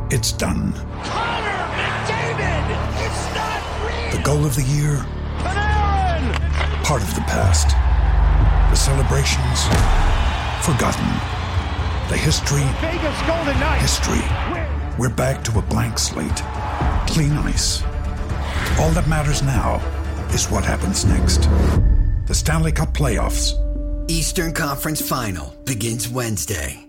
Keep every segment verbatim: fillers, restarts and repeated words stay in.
It's done. Connor McDavid! It's not real! The goal of the year? Panarin! Part of the past. The celebrations? Forgotten. The history? Vegas Golden Knights! History. We're back to a blank slate. Clean ice. All that matters now is what happens next. The Stanley Cup Playoffs. Eastern Conference Final begins Wednesday.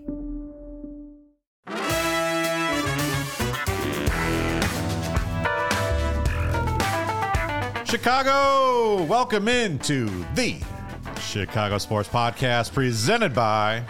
Chicago, welcome into the Chicago Sports Podcast presented by,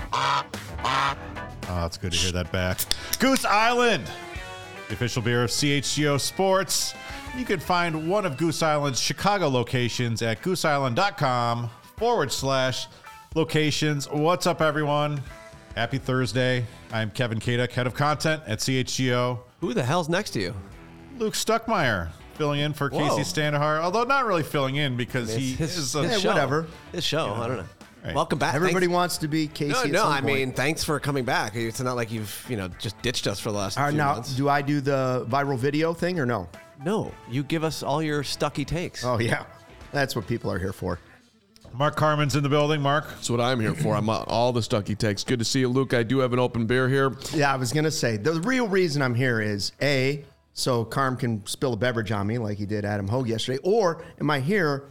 oh, it's good to hear that back, Goose Island, the official beer of C H G O Sports. You can find one of Goose Island's Chicago locations at gooseisland.com forward slash locations. What's up, everyone? Happy Thursday. I'm Kevin Kaduk, head of content at C H G O. Who the hell's next to you? Luke Stuckmeyer. Filling in for Whoa. Casey Standahar, although not really filling in because It's he his, is a, his Yeah, show. whatever. His show. You know, I don't know. right. Welcome back. Everybody Thanks. wants to be Casey. No, at no. some I point. mean, thanks for coming back. It's not like you've you know just ditched us for the last All right, few now, months. do I do the viral video thing or no? No, you give us all your stucky takes. Oh yeah, that's what people are here for. Mark Carmen's in the building. Mark, That's what I'm here for. I'm uh, all the Stucky takes. Good to see you, Luke. I do have an open beer here. Yeah, I was gonna say the real reason I'm here is A, so Carm can spill a beverage on me like he did Adam Hogue yesterday, or am I here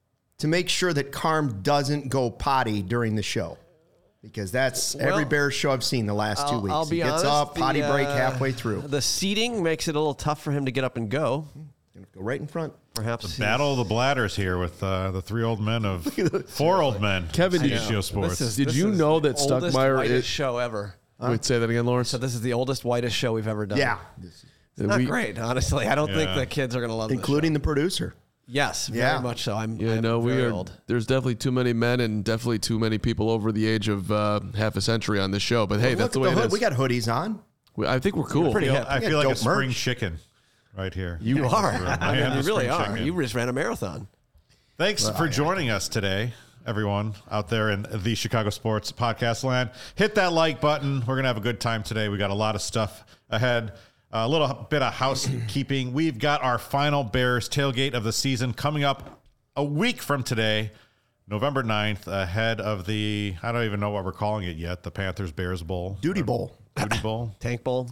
to make sure that Carm doesn't go potty during the show? Because that's Well, every Bears show I've seen the last I'll, two weeks. I'll be he gets honest, up, the, potty break uh, halfway through. The seating makes it a little tough for him to get up and go. Go right in front. Perhaps he's- battle of the bladders here with uh, the three old men of four old men. Kevin, C did H G O Sports. This is- Did this you is know the that oldest, Stuckmeyer whitest is- show ever? Wait, say that again, Lawrence. So this is the oldest, whitest show we've ever done. Yeah, It's not We- great, honestly. I don't think Yeah. the kids are going to love including this the producer. show. Yes, very Yeah. much so. I'm, Yeah, I'm no, we very are. old. There's definitely too many men and definitely too many people over the age of uh, half a century on this show. But hey, Look that's the at way the it hood. is. We got hoodies on. We- I think we're cool. pretty I feel, hip. I We got feel like a dope spring merch. chicken right here. You are. I I am mean, a you really spring are. chicken. You just ran a marathon. Thanks for joining us today, everyone out there in the Chicago Sports Podcast land. Hit that like button. We're going to have a good time today. We got a lot of stuff ahead. A little bit of housekeeping. We've got our final Bears tailgate of the season coming up a week from today, November ninth, ahead of the, I don't even know what we're calling it yet, the Panthers-Bears Bowl. Duty Bowl. Duty Bowl. Tank Bowl.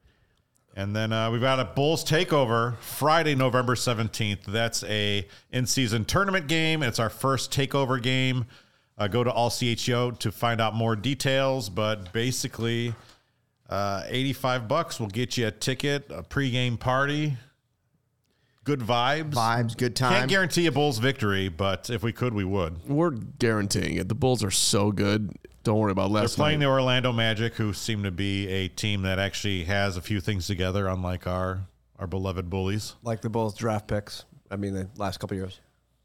And then uh, we've got a Bulls takeover Friday, November seventeenth. That's a in-season tournament game. It's our first takeover game. Uh, go to all C H G O to find out more details. But basically, uh, eighty-five bucks will get you a ticket, a pregame party, good vibes. Vibes, good time. Can't guarantee a Bulls victory, but if we could, we would. We're guaranteeing it. The Bulls are so good. Don't worry about They're last playing night. the Orlando Magic, who seem to be a team that actually has a few things together, unlike our our beloved Bullies. Like the Bulls draft picks. I mean, the last couple years.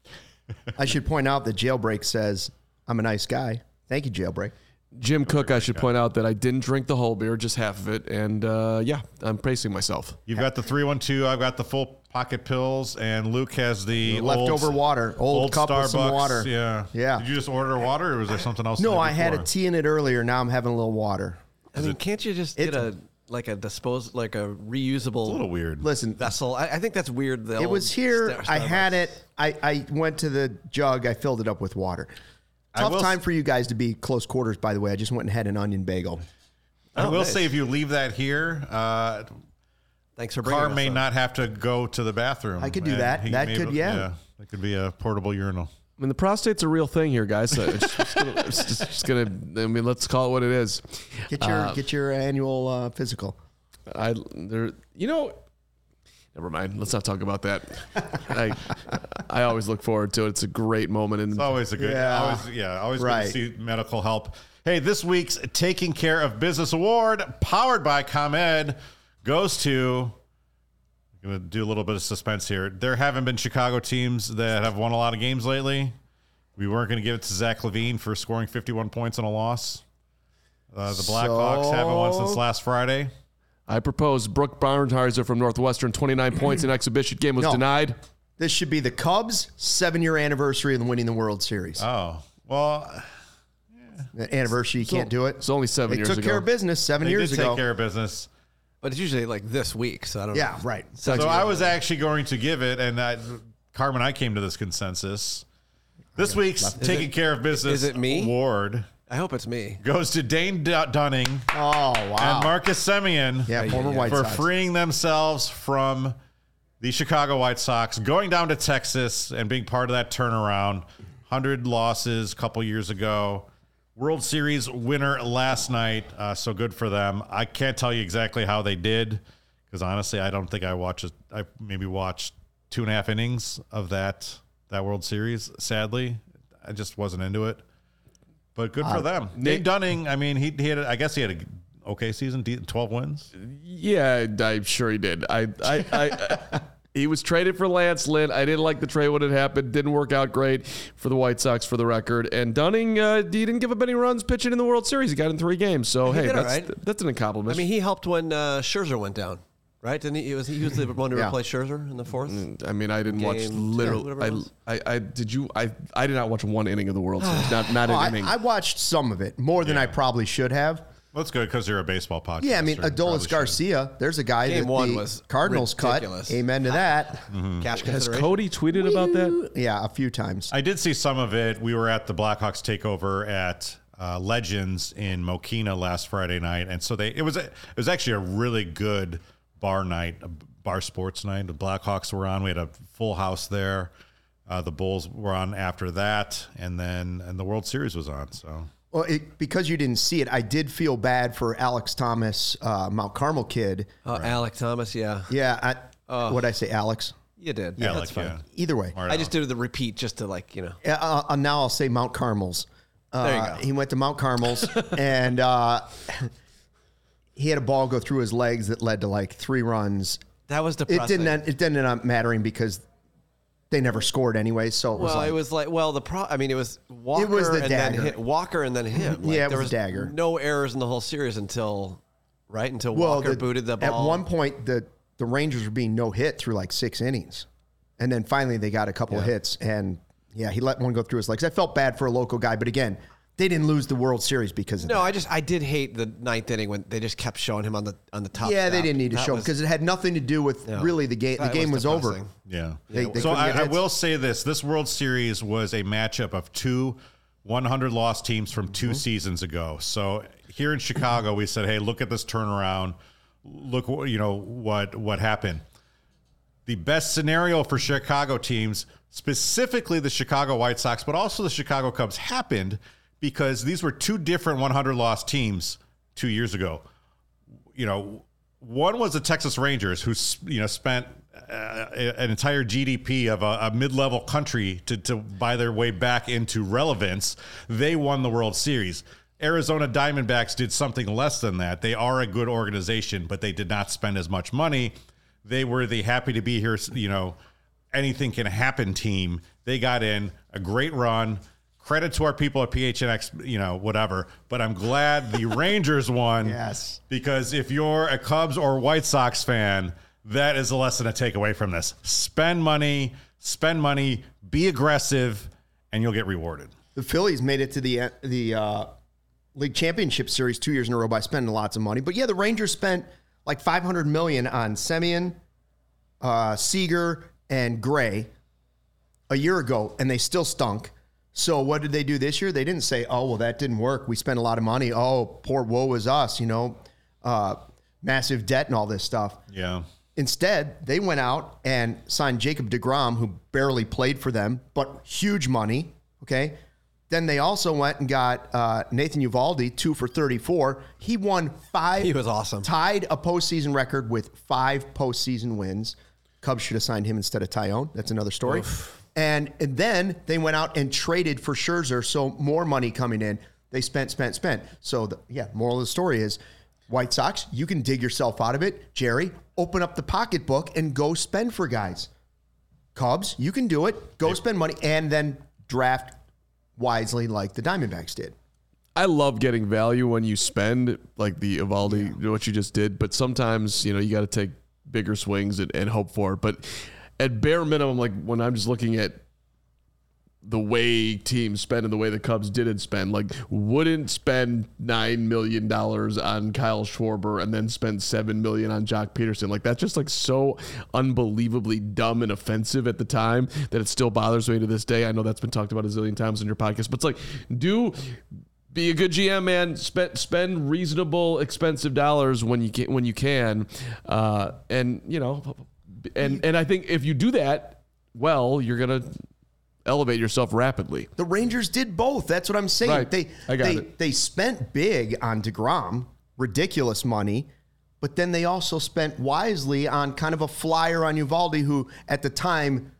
I should point out that Jailbreak says, I'm a nice guy. Thank you, Jailbreak. Jim Cook, I should point out that I didn't drink the whole beer, just half of it. And uh, yeah, I'm pacing myself. You've got the three one two. I've got the full pocket pills, and Luke has the, Leftover old, water. Old, cup Starbucks. with some water. Yeah, Yeah. Did you just order water, or was there something else? in No, there I had a before? tea in it earlier. Now I'm having a little water. I mean, can't you just it- get a like a dispose like a reusable It's a little weird. Listen, vessel? I, I think that's weird. The it old was here. Star- I had Starbucks. it. I, I went to the jug. I filled it up with water. I Tough will time s- for you guys to be close quarters, by the way. I just went and had an onion bagel. I Oh, will nice. say, if you leave that here, uh, Thanks for bringing Carr us may up. not have to go to the bathroom. I could do And that. he That may could- be- yeah. That could be a portable urinal. I mean, the prostate's a real thing here, guys. So it's just, gonna, it's just, just gonna. I mean, let's call it what it is. Get your Uh, get your annual uh, physical. I there. You know. Never mind. Let's not talk about that. I I always look forward to it. It's a great moment. And It's always a good, Yeah. always, yeah, always Right. good to see medical help. Hey, this week's Taking Care of Business Award, powered by ComEd, goes to, I'm going to do a little bit of suspense here. There haven't been Chicago teams that have won a lot of games lately. We weren't going to give it to Zach LaVine for scoring fifty-one points in a loss. Uh, the Blackhawks So- haven't won since last Friday. I propose Brooke Barnheiser from Northwestern, twenty-nine points in exhibition game was No. denied. This should be the Cubs' seven-year anniversary of winning the World Series. Oh, well, The anniversary, you can't do it. It's only seven They years took ago. care of business seven they years did ago. take care of business. But it's usually like this week, so I don't Yeah, know. right. So I was actually going to give it, and I, Carmen and I came to this consensus. This week's Taking it- Care of Business is it me? award I hope it's me. goes to Dane D- Dunning Oh, wow. and Marcus Semien Yeah, former yeah. White for Sox. freeing themselves from the Chicago White Sox, going down to Texas and being part of that turnaround. one hundred losses a couple years ago. World Series winner last night, uh, so good for them. I can't tell you exactly how they did because honestly, I don't think I watched. it. I maybe watched two and a half innings of that that World Series. Sadly, I just wasn't into it. But good for them. Dane Dunning. I mean, he he had. A, I guess he had a okay season. twelve wins. Yeah, I'm sure he did. I, I, I, he was traded for Lance Lynn. I didn't like the trade when it happened. Didn't work out great for the White Sox, for the record. And Dunning, uh, he didn't give up any runs pitching in the World Series. He got in three games. So He hey, did all that's right. that's an accomplishment. I mean, he helped when uh, Scherzer went down, right? Didn't he? He was, he was the one to Yeah. replace Scherzer in the fourth. I mean, I didn't watch Game literally. two, whatever it I, was. I, I did you. I, I did not watch one inning of the World Series. Not, not Oh, an I, inning. I watched some of it, more than I probably should have. That's good because you're a baseball podcast. Yeah, I mean, so you Adolis probably should. Garcia, there's a guy Game that one the was Cardinals ridiculous. cut. Amen to that. Cash Has consideration. Cody tweeted about that? Yeah, a few times. I did see some of it. We were at the Blackhawks takeover at uh, Legends in Mokina last Friday night, and so they it was a, it was actually a really good bar night, a bar sports night. The Blackhawks were on. We had a full house there. Uh, the Bulls were on after that, and then and the World Series was on. So Well, it, because you didn't see it, I did feel bad for Alex Thomas, uh, Mount Carmel kid. Oh, Alec Thomas, yeah. Yeah, I, what'd I say, Alex? You did. yeah, that's like fine. yeah. Either way. Or I just did the repeat just to like, you know. Uh, uh, now I'll say Mount Carmel's. Uh, There you go. He went to Mount Carmel's, and uh, he had a ball go through his legs that led to like three runs. That was It depressing. didn't. End, it didn't end up mattering because they never scored anyway. So it was Well, like, it was like, well, the pro. I mean, it was Walker was the and dagger. then him, Walker and then him. Like, Yeah, it there was the dagger. No errors in the whole series until, right until well, Walker the- booted the ball. At one point, the the Rangers were being no hit through like six innings, and then finally they got a couple of hits, and yeah, he let one go through his legs. I felt bad for a local guy, but again, they didn't lose the World Series because of No, that. I just I did hate the ninth inning when they just kept showing him on the on the top. Yeah, they step. didn't need to That show was- because it had nothing to do with No. really the game. The That game was, over. depressing. Yeah. They- they so couldn't I, get I hits. will say this: this World Series was a matchup of two one hundred loss teams from two Mm-hmm. seasons ago. So here in Chicago, we said, "Hey, look at this turnaround. Look, what you know what what happened." The best scenario for Chicago teams, specifically the Chicago White Sox, but also the Chicago Cubs, happened because these were two different one hundred loss teams two years ago. You know, one was the Texas Rangers, who you know spent uh, an entire G D P of a, a mid-level country to, to buy their way back into relevance. They won the World Series. Arizona Diamondbacks did something less than that. They are a good organization, but they did not spend as much money. They were the happy to be here, you know, anything can happen team. They got in a great run. Credit to our people at P H N X, you know, whatever. But I'm glad the Rangers won. Yes. Because if you're a Cubs or White Sox fan, that is a lesson to take away from this. Spend money, spend money, be aggressive, and you'll get rewarded. The Phillies made it to the the uh, League Championship Series two years in a row by spending lots of money. But yeah, the Rangers spent like five hundred million dollars on Semien, uh, Seager, and Gray a year ago, and they still stunk. So what did they do this year? They didn't say, oh, well, that didn't work. We spent a lot of money. Oh, poor woe is us, you know, uh, massive debt and all this stuff. Yeah. Instead, they went out and signed Jacob deGrom, who barely played for them, but huge money, okay? Then they also went and got uh, Nathan Eovaldi, two for thirty-four. He won five. He was awesome. Tied a postseason record with five postseason wins. Cubs should have signed him instead of Tyone. That's another story. And, and then they went out and traded for Scherzer, so more money coming in. They spent, spent, spent. So, the, yeah, moral of the story is White Sox, you can dig yourself out of it. Jerry, open up the pocketbook and go spend for guys. Cubs, you can do it. Go spend money and then draft wisely like the Diamondbacks did. I love getting value when you spend, like the Eovaldi, what you just did. But sometimes, you know, you got to take bigger swings and, and hope for it. But at bare minimum, like when I'm just looking at the way teams spend and the way the Cubs didn't spend. Like, wouldn't spend nine million dollars on Kyle Schwarber and then spend seven million dollars on Jock Peterson. Like, that's just like so unbelievably dumb and offensive at the time that it still bothers me to this day. I know that's been talked about a zillion times in your podcast, but it's like, do be a good G M, man. Spend spend reasonable, expensive dollars when you can, when you can. Uh, and, you know, and, and I think if you do that, well, you're going to elevate yourself rapidly. The Rangers did both. That's what I'm saying. Right. They I got they it. they spent big on DeGrom, ridiculous money, but then they also spent wisely on kind of a flyer on Uvalde, who at the time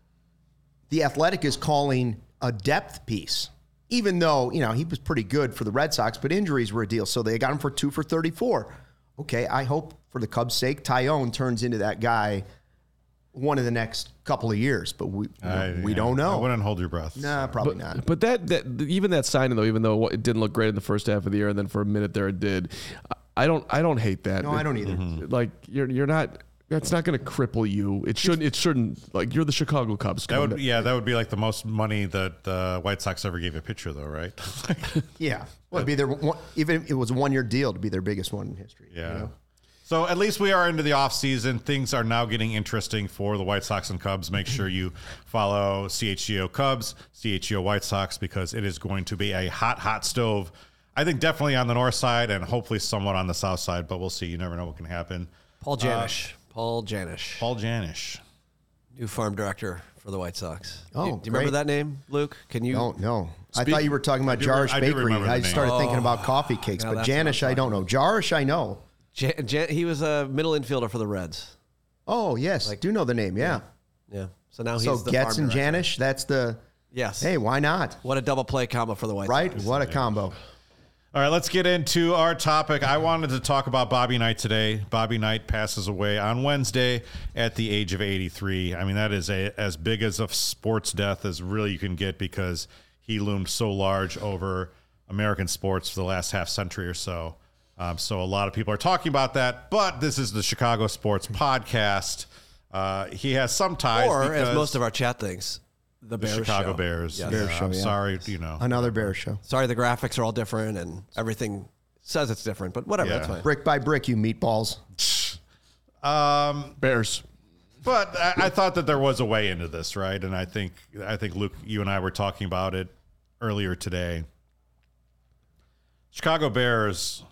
the Athletic is calling a depth piece. Even though, you know, he was pretty good for the Red Sox, but injuries were a deal. So they got him for two for thirty-four. Okay, I hope for the Cubs' sake, Tyone turns into that guy one of the next couple of years, but we I, we yeah, don't know. I wouldn't hold your breath. Nah, probably But, not. but that, that even that signing though, even though it didn't look great in the first half of the year, and then for a minute there it did, I don't I don't hate that. No, I don't either. Like you're you're not. That's not going to cripple you. It shouldn't. It shouldn't. Like you're the Chicago Cubs. That would, yeah, that would be like the most money that the White Sox ever gave a pitcher, though, right? Yeah. Well, it'd be their one, even if it was a one-year deal, to be their biggest one in history. Yeah. You know? So at least we are into the offseason. Things are now getting interesting for the White Sox and Cubs. Make sure you follow C H G O Cubs, C H G O White Sox, because it is going to be a hot, hot stove. I think definitely on the north side and hopefully somewhat on the south side, but we'll see. You never know what can happen. Paul Janish. Uh, Paul Janish. Paul Janish. New farm director for the White Sox. Oh, do, you- do you great. remember that name, Luke? Can you? No, no. I Speak- thought you were talking about I do re- Jarish I do Bakery. remember the I name. started thinking Oh. about coffee cakes, Now but that's what I'm Janish, I talking don't know. Jarish, I know. Jan, Jan, he was a middle infielder for the Reds. Oh, yes. I do know the name, yeah. Yeah. So now he's So the Getz farm and director. Janish, that's the, Yes. hey, why not? What a double play combo for the White Right? Sox. What a combo. All right, let's get into our topic. I wanted to talk about Bobby Knight today. Bobby Knight passes away on Wednesday at the age of eighty-three. I mean, that is a as big as a sports death as really you can get, because he loomed so large over American sports for the last half century or so. Um, so a lot of people are talking about that, but this is the Chicago Sports Podcast. Uh, he has some ties. Or, as because most of our chat thinks, the the Bears Chicago show. Bears. Yes. Yeah, Bears show, I'm yeah. sorry, you know. Another Bear show. Sorry, the graphics are all different and everything says it's different, but whatever, Yeah. that's fine. Brick by brick, you meatballs. Um, Bears. But I, I thought that there was a way into this, right? And I think I think Luke, you and I were talking about it earlier today. Chicago Bears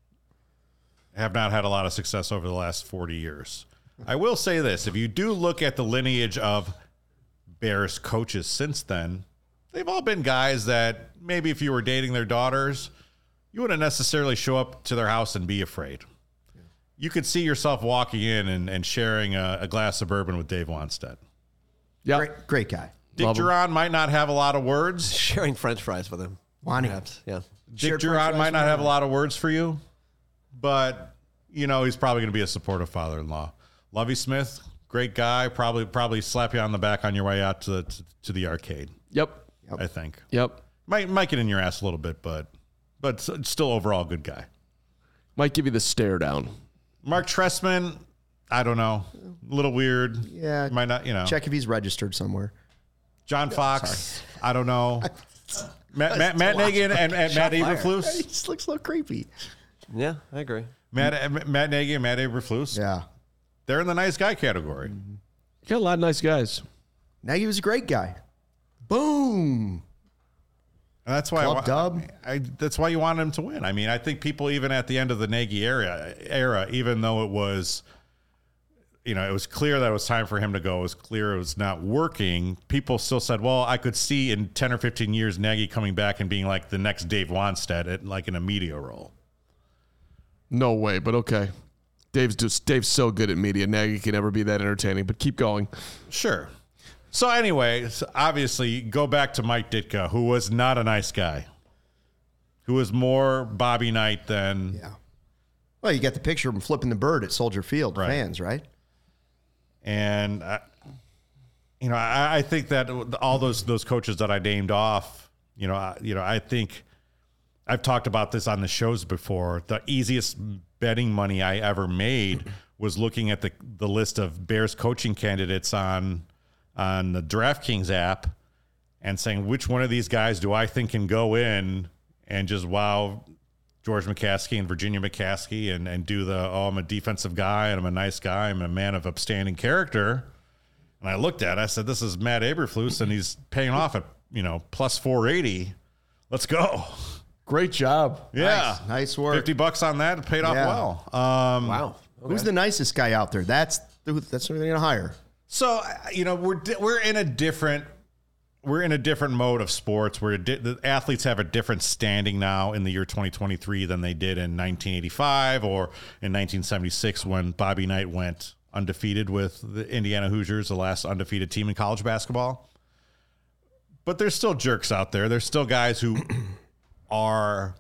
have not had a lot of success over the last forty years. I will say this: if you do look at the lineage of Bears coaches since then, they've all been guys that maybe if you were dating their daughters, you wouldn't necessarily show up to their house and be afraid. You could see yourself walking in and, and sharing a, a glass of bourbon with Dave Wanstead. Yeah. Great, great guy. Dick Love him. Duran might not have a lot of words. Sharing French fries with him. Lonnie. Perhaps, yeah. Dick Shared Duran French might fries not with have a him. lot of words for you, but, you know, he's probably going to be a supportive father-in-law. Lovie Smith, great guy. Probably probably slap you on the back on your way out to the, to, to the arcade, Yep. I think. Yep. Might, might get in your ass a little bit, but but s- still overall good guy. Might give you the stare down. Mark Trestman, I don't know. A little weird. Yeah. Might not, you know. Check if he's registered somewhere. John Fox, I don't know. Matt, Matt, Matt Nagy and, and, and Matt He Eberflus. just looks a little creepy. Yeah, I agree. Matt, Matt Nagy and Matt Eberflus. Yeah. They're in the nice guy category. You got a lot of nice guys. Nagy was a great guy. Boom. And that's why Club I, wa- dub. I, that's why you wanted him to win. I mean, I think people even at the end of the Nagy era, era, even though it was, you know, it was clear that it was time for him to go. It was clear it was not working. People still said, "Well, I could see in ten or fifteen years Nagy coming back and being like the next Dave Wanstead, at, like in a media role." No way, but okay. Dave's just Dave's so good at media. Nagy can never be that entertaining, but keep going. Sure. So anyway, so obviously, go back to Mike Ditka, who was not a nice guy, who was more Bobby Knight than Yeah. Well, you got the picture of him flipping the bird at Soldier Field. Right. Fans, right? And, I, you know, I, I think that all those those coaches that I named off, you know, I, you know, I think I've talked about this on the shows before. The easiest betting money I ever made was looking at the the list of Bears coaching candidates on on the DraftKings app and saying, which one of these guys do I think can go in and just wow George McCaskey and Virginia McCaskey and, and do the, oh, I'm a defensive guy and I'm a nice guy. I'm a man of upstanding character. And I looked at it, I said, this is Matt Eberflus, and he's paying off at, you know, plus four eighty. Let's go. Great job. Yeah. Nice, nice work. fifty bucks on that. It paid off Yeah. well. Um, Wow. Okay. Who's the nicest guy out there? That's that's what they're going to hire. So, you know, we're di- we're in a different we're in a different mode of sports where di- the athletes have a different standing now in the year twenty twenty-three than they did in nineteen eighty-five or in nineteen seventy-six when Bobby Knight went undefeated with the Indiana Hoosiers, the last undefeated team in college basketball. But there's still jerks out there. There's still guys who are,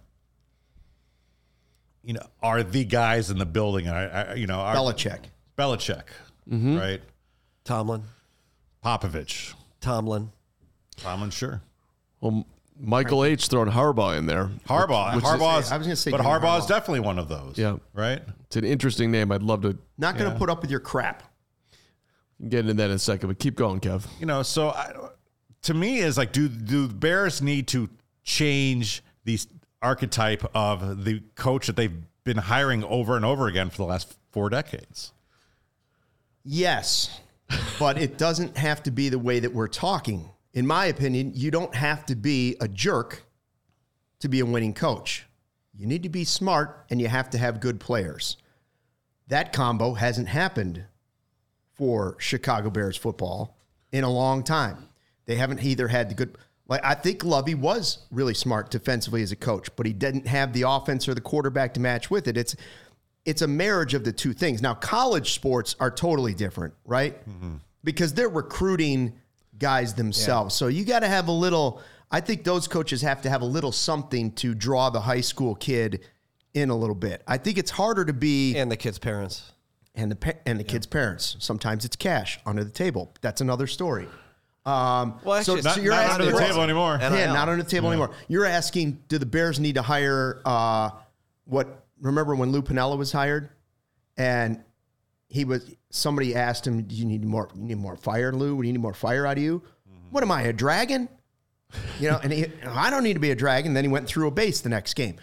you know, are the guys in the building. I, I you know, are, Belichick. Belichick, right? Tomlin. Popovich. Tomlin. Tomlin, sure. Well, Michael H. throwing Harbaugh in there. Harbaugh. Which is- Harbaugh's, I was gonna say but Jimmy Harbaugh is Harbaugh. definitely one of those. Yeah. Right? It's an interesting name. I'd love to Not going to Yeah. put up with your crap. get into that in a second, but keep going, Kev. You know, so I, to me is like, do do the Bears need to change the archetype of the coach that they've been hiring over and over again for the last four decades? Yes, but it doesn't have to be the way that we're talking. In my opinion, you don't have to be a jerk to be a winning coach. You need to be smart, and you have to have good players. That combo hasn't happened for Chicago Bears football in a long time. They haven't either had the good, like I think Lovey was really smart defensively as a coach, but he didn't have the offense or the quarterback to match with it. It's it's a marriage of the two things. Now, college sports are totally different, right? Mm-hmm. Because they're recruiting guys themselves. Yeah. So you got to have a little, I think those coaches have to have a little something to draw the high school kid in a little bit. I think it's harder to be. And the kids' parents. And the pa- and the kids' parents. Sometimes it's cash under the table. That's another story. Um, Well, actually, so, Not, so you're not asking, under the table anymore. And- yeah, N I L. not under the table anymore. You're asking, do the Bears need to hire uh, what? Remember when Lou Piniella was hired, and he was somebody asked him, "Do you need more? You need more fire, Lou? Do you need more fire out of you? Mm-hmm. What am I, a dragon? You know?" And he, I don't need to be a dragon. Then he went through a base the next game.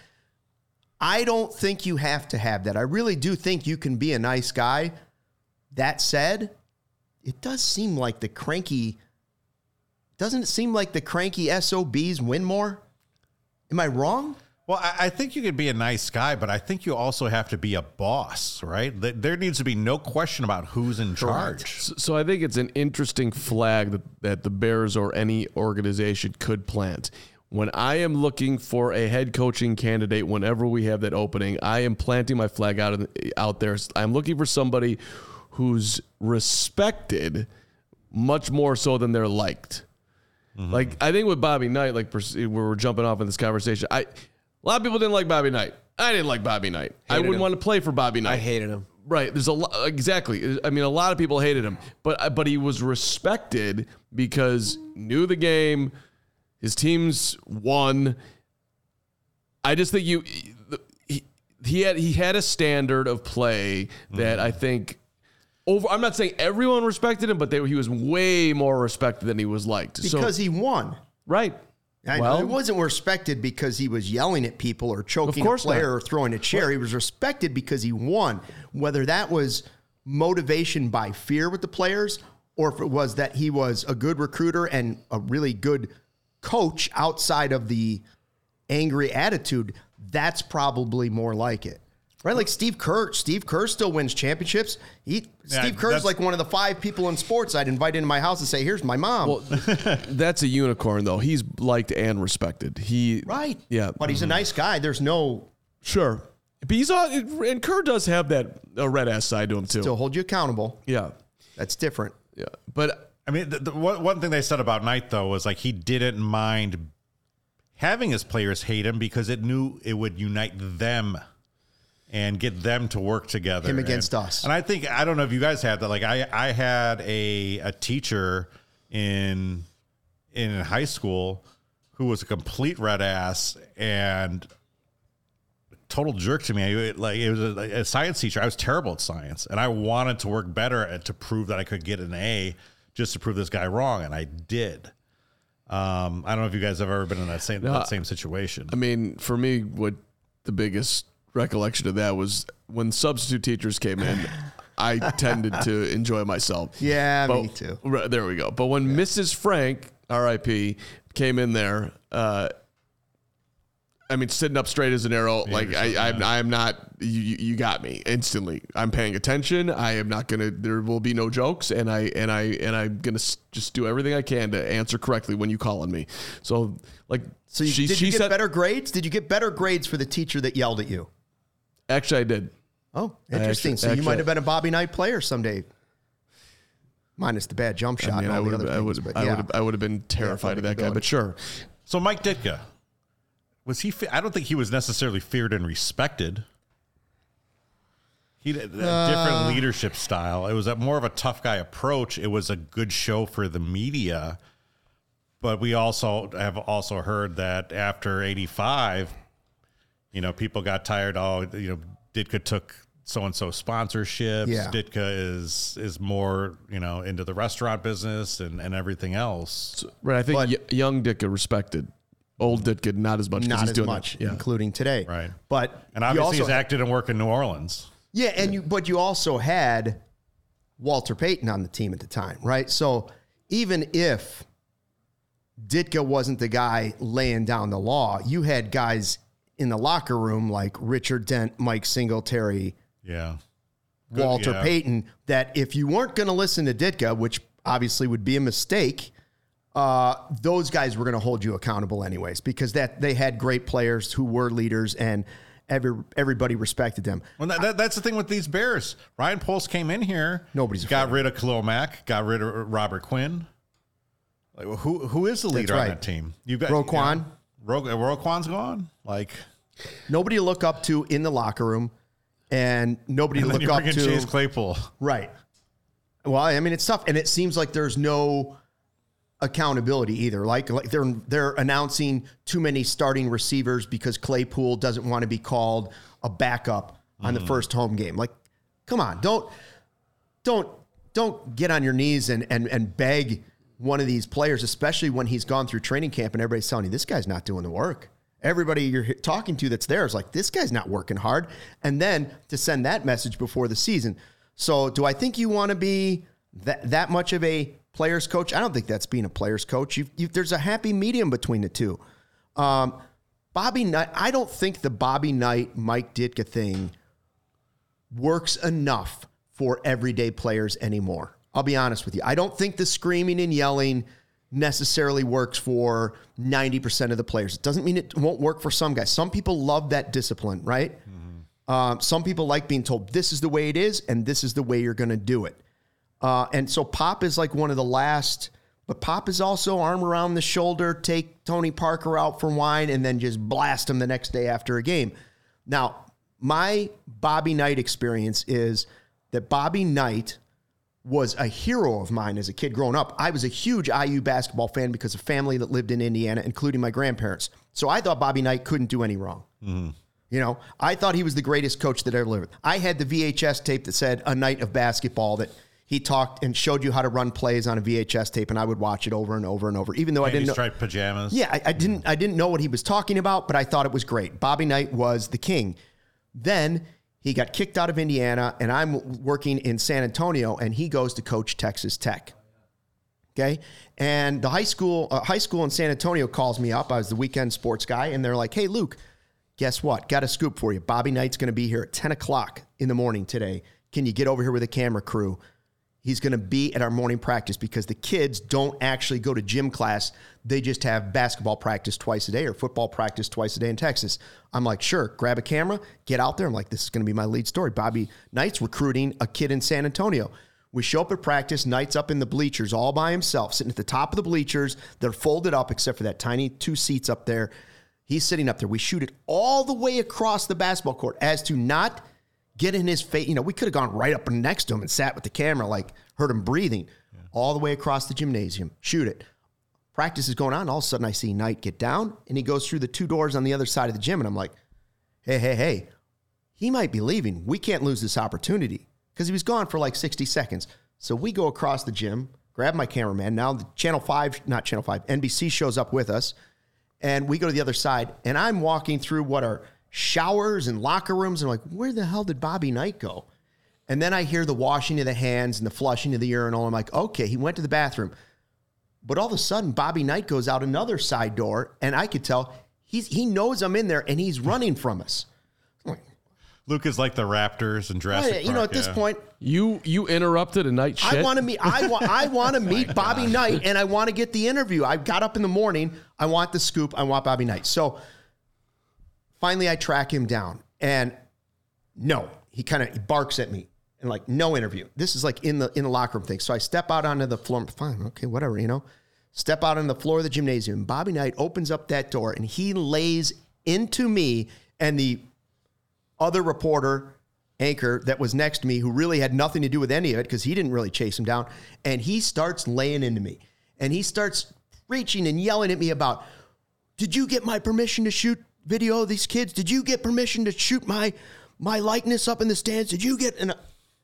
I don't think you have to have that. I really do think you can be a nice guy. That said, it does seem like the cranky. Doesn't it seem like the cranky S O Bs win more? Am I wrong? Well, I, I think you could be a nice guy, but I think you also have to be a boss, right? Th- There needs to be no question about who's in charge. So, so I think it's an interesting flag that, that the Bears or any organization could plant. When I am looking for a head coaching candidate, whenever we have that opening, I am planting my flag out, in, out there. I'm looking for somebody who's respected much more so than they're liked. Mm-hmm. Like, I think with Bobby Knight, like where we're jumping off in this conversation, I a lot of people didn't like Bobby Knight. I didn't like Bobby Knight. Hated I wouldn't him. want to play for Bobby Knight. I hated him. Right. There's a lot. Exactly. I mean, a lot of people hated him, but but he was respected because knew the game. His teams won. I just think you he, he had he had a standard of play that mm. I think over. I'm not saying everyone respected him, but they, he was way more respected than he was liked Because so, he won. Right. I, well, it wasn't respected because he was yelling at people or choking a player not. or throwing a chair. He was respected because he won. Whether that was motivation by fear with the players or if it was that he was a good recruiter and a really good coach outside of the angry attitude, that's probably more like it. Right? Like Steve Kerr. Steve Kerr still wins championships. He Yeah, Steve Kerr's that's- like one of the five people in sports I'd invite into my house and say, here's my mom. Well, that's a unicorn, though. He's liked and respected. He right. Yeah. But he's a nice guy. There's no... Sure. But he's on, and Kerr does have that a red ass side to him, too. Still hold you accountable. Yeah. That's different. Yeah. But I mean, the, the, one, one thing they said about Knight, though, was like he didn't mind having his players hate him because it knew it would unite them and get them to work together. Him against and, us. And I think, I don't know if you guys had that. Like I, I had a, a teacher in, in high school who was a complete red ass and total jerk to me. It, like it was a, a science teacher. I was terrible at science and I wanted to work better at, to prove that I could get an A just to prove this guy wrong. And I did. Um, I don't know if you guys have ever been in that same No, that same situation. I mean, for me, what the biggest recollection of that was when substitute teachers came in, I tended to enjoy myself. Yeah, But- me too. Right, there we go. But when Missus Frank, R I P, came in there, uh, I mean, sitting up straight as an arrow, like I, I'm, I'm not. You, you you got me instantly. I'm paying attention. I am not gonna. There will be no jokes, and I and I and I'm gonna s- just do everything I can to answer correctly when you call on me. So, like, So you, she, did she you get said, better grades? Did you get better grades for the teacher that yelled at you? Actually, I did. Oh, interesting. actually- so you actually- might have been a Bobby Knight player someday. Minus the bad jump shot. I mean, and I all would the have. other I would. things, but I yeah. would. have I would have been terrified of that guy. But sure. So Mike Ditka, was he? fe- I don't think he was necessarily feared and respected. He had a Uh. different leadership style. It was a more of a tough guy approach. It was a good show for the media, but we also have also heard that after eighty-five, you know, people got tired. Oh, you know, Ditka took so and so sponsorships. Yeah. Ditka is is more, you know, into the restaurant business and, and everything else. Right. I think But- y- young Ditka respected. Old Ditka not as much. 'cause Not he's as doing much, That. Yeah. including today. Right. But And you obviously also he's acted and worked in New Orleans. Yeah, and you but you also had Walter Payton on the team at the time, right? So even if Ditka wasn't the guy laying down the law, you had guys in the locker room like Richard Dent, Mike Singletary, Yeah. Good, Walter yeah. Payton, that if you weren't going to listen to Ditka, which obviously would be a mistake, uh, those guys were going to hold you accountable anyways, because that they had great players who were leaders and every everybody respected them. Well, that, that, that's the thing with these Bears. Ryan Poles came in here. Nobody's got afraid. rid of Khalil Mack, got rid of Robert Quinn. Like, who who is the leader right. on that team? You got Roquan. You know, Ro, Roquan's gone. Like, Nobody to look up to in the locker room, and nobody and to then look you up bring in to. Chase Claypool. Right. Well, I mean, it's tough, and it seems like there's no accountability either. Like, like they're they're announcing too many starting receivers because Claypool doesn't want to be called a backup on the first home game. Like, come on, don't don't don't get on your knees and and and beg one of these players, especially when he's gone through training camp and everybody's telling you this guy's not doing the work. Everybody you're talking to that's there is like, this guy's not working hard. And then to send that message before the season. So do I think you want to be that, that much of a player's coach? I don't think that's being a player's coach. You've, you, there's a happy medium between the two. Um, Bobby Knight, I don't think the Bobby Knight, Mike Ditka thing works enough for everyday players anymore. I'll be honest with you. I don't think the screaming and yelling necessarily works for ninety percent of the players. It doesn't mean it won't work for some guys. Some people love that discipline, right? Mm-hmm. Um, some people like being told this is the way it is and this is the way you're going to do it. Uh, and so Pop is like one of the last, but Pop is also arm around the shoulder, take Tony Parker out for wine and then just blast him the next day after a game. Now, my Bobby Knight experience is that Bobby Knight was a hero of mine as a kid growing up. I was a huge I U basketball fan because of family that lived in Indiana, including my grandparents. So I thought Bobby Knight couldn't do any wrong. Mm-hmm. You know, I thought he was the greatest coach that ever lived. I had the V H S tape that said A Night of Basketball that he talked and showed you how to run plays on a V H S tape, and I would watch it over and over and over, even though I didn't know. Striped pajamas. Yeah, I, I didn't. I didn't know what he was talking about, but I thought it was great. Bobby Knight was the king. Then he got kicked out of Indiana, and I'm working in San Antonio, and he goes to coach Texas Tech. Okay, and the high school, uh, high school in San Antonio calls me up. I was the weekend sports guy, and they're like, "Hey, Luke, guess what? Got a scoop for you. Bobby Knight's going to be here at ten o'clock in the morning today. Can you get over here with a camera crew? He's going to be at our morning practice because the kids don't actually go to gym class. They just have basketball practice twice a day or football practice twice a day in Texas." I'm like, sure, grab a camera, get out there. I'm like, this is going to be my lead story. Bobby Knight's recruiting a kid in San Antonio. We show up at practice. Knight's up in the bleachers all by himself, sitting at the top of the bleachers. They're folded up except for that tiny two seats up there. He's sitting up there. We shoot it all the way across the basketball court as to not get in his face. You know, we could have gone right up next to him and sat with the camera, like heard him breathing, yeah. all the way across the gymnasium. Shoot it. Practice is going on. All of a sudden, I see Knight get down, and he goes through the two doors on the other side of the gym, and I'm like, hey, hey, hey, he might be leaving. We can't lose this opportunity because he was gone for like sixty seconds. So we go across the gym, grab my cameraman. Now the Channel five, not Channel five, N B C shows up with us. And we go to the other side. And I'm walking through what are showers and locker rooms. And I'm like, where the hell did Bobby Knight go? And then I hear the washing of the hands and the flushing of the urinal. I'm like, okay, he went to the bathroom. But all of a sudden, Bobby Knight goes out another side door. And I could tell he's he knows I'm in there and he's running from us. Luke is like the Raptors and Jurassic Park. You know, at yeah. this point, You you interrupted a night shit. I want to meet. I want. I want to meet Bobby Knight, and I want to get the interview. I got up in the morning. I want the scoop. I want Bobby Knight. So finally, I track him down, and no, he kind of barks at me, and like no interview. This is like in the in the locker room thing. So I step out onto the floor. Fine, okay, whatever, you know. Step out on the floor of the gymnasium. Bobby Knight opens up that door, and he lays into me and the other reporter, anchor that was next to me, who really had nothing to do with any of it because he didn't really chase him down. And he starts laying into me. And he starts preaching and yelling at me about, did you get my permission to shoot video of these kids? Did you get permission to shoot my my likeness up in the stands? Did you get... An...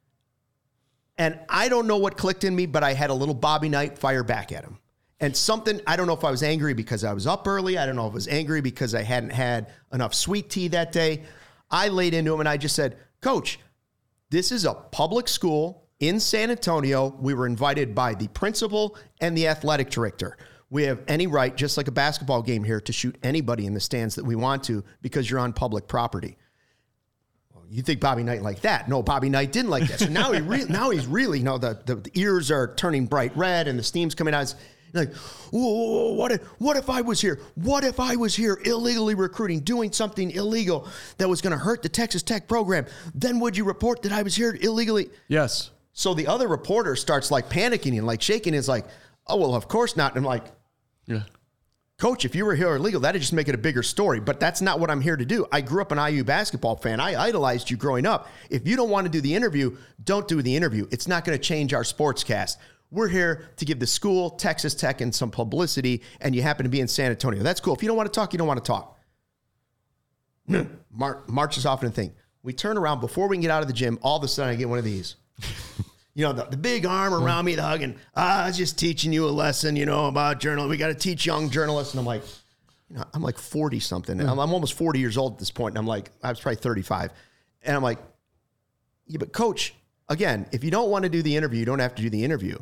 And I don't know what clicked in me, but I had a little Bobby Knight fire back at him. And something, I don't know if I was angry because I was up early. I don't know if I was angry because I hadn't had enough sweet tea that day. I laid into him and I just said, Coach, this is a public school in San Antonio. We were invited by the principal and the athletic director. We have any right, just like a basketball game here, to shoot anybody in the stands that we want to because you're on public property. Well, you think Bobby Knight like that? No, Bobby Knight didn't like that. So now he re- now he's really, you know, the, the, the ears are turning bright red and the steam's coming out. Like, whoa, what if, what if I was here? What if I was here illegally recruiting, doing something illegal that was going to hurt the Texas Tech program? Then would you report that I was here illegally? Yes. So the other reporter starts like panicking and like shaking. Is like, oh, well, of course not. And I'm like, yeah, Coach, if you were here illegal, that'd just make it a bigger story. But that's not what I'm here to do. I grew up an I U basketball fan. I idolized you growing up. If you don't want to do the interview, don't do the interview. It's not going to change our sportscast. We're here to give the school, Texas Tech, and some publicity, and you happen to be in San Antonio. That's cool. If you don't want to talk, you don't want to talk. Mar- marches off in a thing. We turn around before we can get out of the gym. All of a sudden, I get one of these. You know, the, the big arm around me, the hugging. Ah, I was just teaching you a lesson, you know, about journal. We got to teach young journalists. And I'm like, you know, I'm like forty something. I'm, I'm almost forty years old at this point. And I'm like, I was probably thirty-five. And I'm like, yeah, but Coach, again, if you don't want to do the interview, you don't have to do the interview.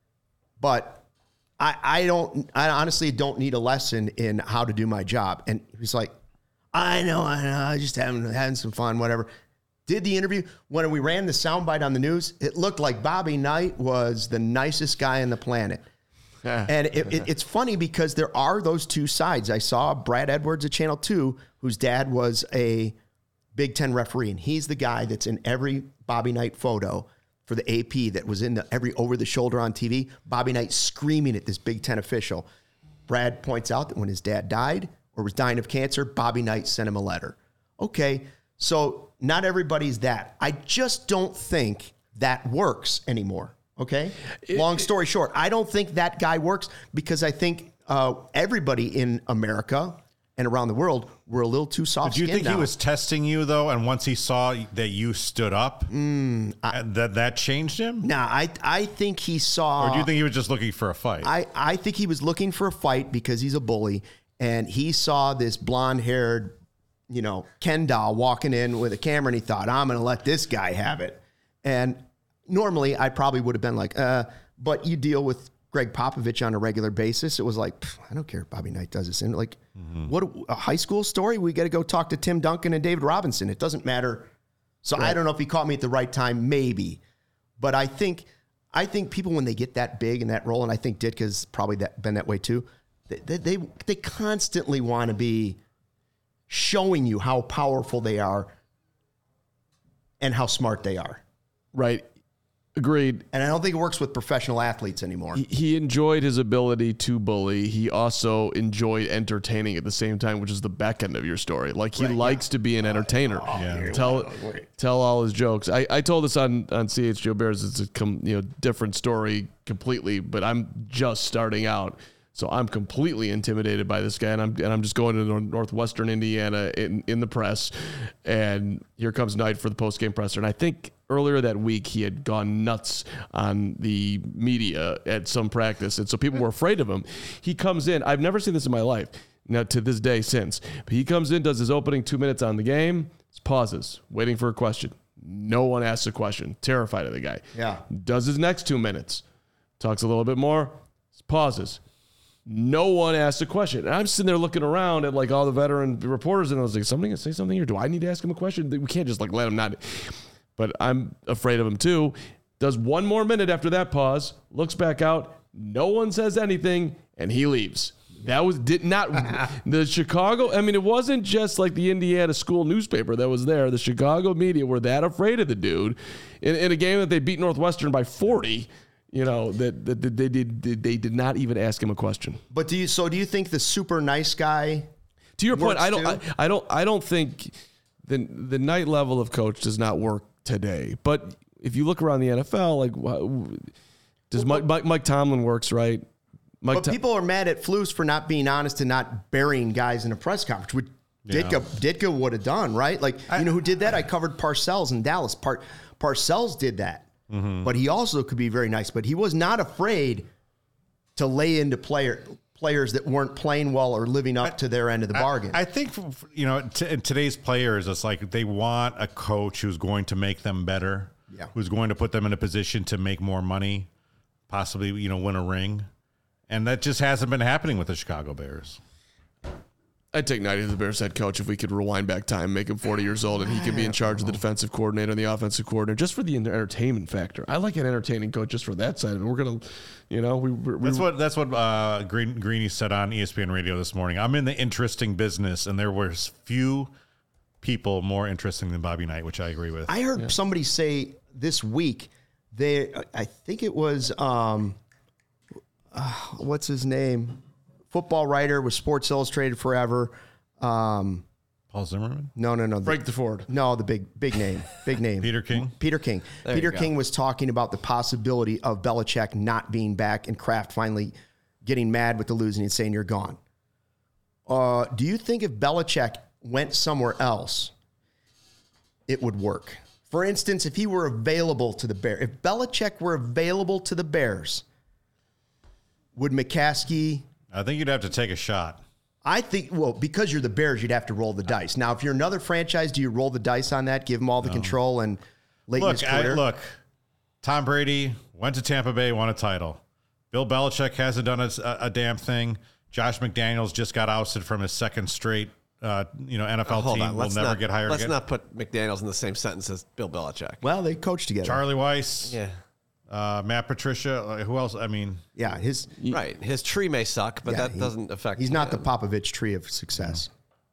But I, I don't, I honestly don't need a lesson in how to do my job. And he's like, I know, I know, I just having, having some fun, whatever. Did the interview. When we ran the soundbite on the news, it looked like Bobby Knight was the nicest guy on the planet. And it, it, it's funny because there are those two sides. I saw Brad Edwards at Channel two, whose dad was a Big Ten referee, and he's the guy that's in every Bobby Knight photo for the A P that was in the, every over-the-shoulder on T V. Bobby Knight screaming at this Big Ten official. Brad points out that when his dad died or was dying of cancer, Bobby Knight sent him a letter. Okay, so not everybody's that. I just don't think that works anymore, okay? It, Long story short, I don't think that guy works because I think uh, everybody in America and around the world were a little too soft. Do you think now. he was testing you though? And once he saw that you stood up, mm, I, that that changed him? Nah, I I think he saw. Or do you think he was just looking for a fight? I, I think he was looking for a fight because he's a bully, and he saw this blonde-haired, you know, Ken doll walking in with a camera, and he thought, I'm going to let this guy have it. And normally, I probably would have been like, uh, but you deal with Greg Popovich on a regular basis. It was like, I don't care if Bobby Knight does this. And like, mm-hmm. what a high school story? We got to go talk to Tim Duncan and David Robinson. It doesn't matter. So right. I don't know if he caught me at the right time, maybe. But I think I think people, when they get that big in that role, and I think Ditka's probably that, been that way too, they they, they, they constantly want to be showing you how powerful they are and how smart they are. Right. Agreed. And I don't think it works with professional athletes anymore. He, he enjoyed his ability to bully. He also enjoyed entertaining at the same time, which is the back end of your story. Like he right, likes yeah. to be an entertainer. Oh, yeah. Tell tell all his jokes. I, I told this on, on C H G O Bears. It's a com, you know different story completely, but I'm just starting out. So I'm completely intimidated by this guy, and I'm and I'm just going to Nor- Northwestern Indiana in, in the press, and here comes Knight for the post-game presser. And I think earlier that week he had gone nuts on the media at some practice, and so people were afraid of him. He comes in. I've never seen this in my life, now to this day since. But he comes in, does his opening two minutes on the game, pauses, waiting for a question. No one asks a question. Terrified of the guy. Yeah. Does his next two minutes, talks a little bit more, pauses. No one asked a question. And I'm sitting there looking around at like all the veteran reporters, and I was like, somebody gonna say something here? Do I need to ask him a question? We can't just like let him not. But I'm afraid of him too. Does one more minute after that pause, looks back out, no one says anything, and he leaves. That was did not the Chicago. I mean, it wasn't just like the Indiana school newspaper that was there. The Chicago media were that afraid of the dude in, in a game that they beat Northwestern by forty. You know, that, that, that they did they did not even ask him a question. But do you so do you think the super nice guy? To your point, works I don't I, too? I don't I don't think the the Knight level of coach does not work today. But if you look around the N F L, like does Mike Mike, Mike Tomlin works, right? Mike But Tom- people are mad at Flus for not being honest and not burying guys in a press conference, which Ditka, Ditka would have done, right? Like, you know who did that? I covered Parcells in Dallas. Par, Parcells did that. Mm-hmm. But he also could be very nice. But he was not afraid to lay into player players that weren't playing well or living up I, to their end of the bargain. I, I think, you know, t- in today's players, it's like they want a coach who's going to make them better, yeah. who's going to put them in a position to make more money, possibly, you know, win a ring. And that just hasn't been happening with the Chicago Bears. I'd take Knight as the Bears head coach if we could rewind back time, make him forty years old, and he could be in charge of the defensive coordinator and the offensive coordinator, just for the entertainment factor. I like an entertaining coach just for that side of it. We're gonna, you know, we. we that's what that's what uh, Green, Greeny said on E S P N Radio this morning. I'm in the interesting business, and there was few people more interesting than Bobby Knight, which I agree with. I heard yeah. somebody say this week, they, I think it was, um, uh, what's his name? Football writer with Sports Illustrated forever. Um, Paul Zimmerman? No, no, no. Frank DeFord. No, the big, big name. Big name. Peter King? Peter King. There Peter you go. King was talking about the possibility of Belichick not being back and Kraft finally getting mad with the losing and saying, you're gone. Uh, do you think if Belichick went somewhere else, it would work? For instance, if he were available to the Bears, if Belichick were available to the Bears, would McCaskey... I think you'd have to take a shot. I think, well, because you're the Bears, you'd have to roll the dice. Now, if you're another franchise, do you roll the dice on that, give him all the no. control and late in his Look, career? I, look, Tom Brady went to Tampa Bay, won a title. Bill Belichick hasn't done a, a damn thing. Josh McDaniels just got ousted from his second straight uh, you know, N F L oh, team. On. Will Let's never not, get hired let's again. Let's not put McDaniels in the same sentence as Bill Belichick. Well, they coached together. Charlie Weiss. Yeah. Uh, Matt Patricia. Uh, who else? I mean, yeah, his right. His tree may suck, but yeah, that he, doesn't affect. He's him. not the Popovich tree of success.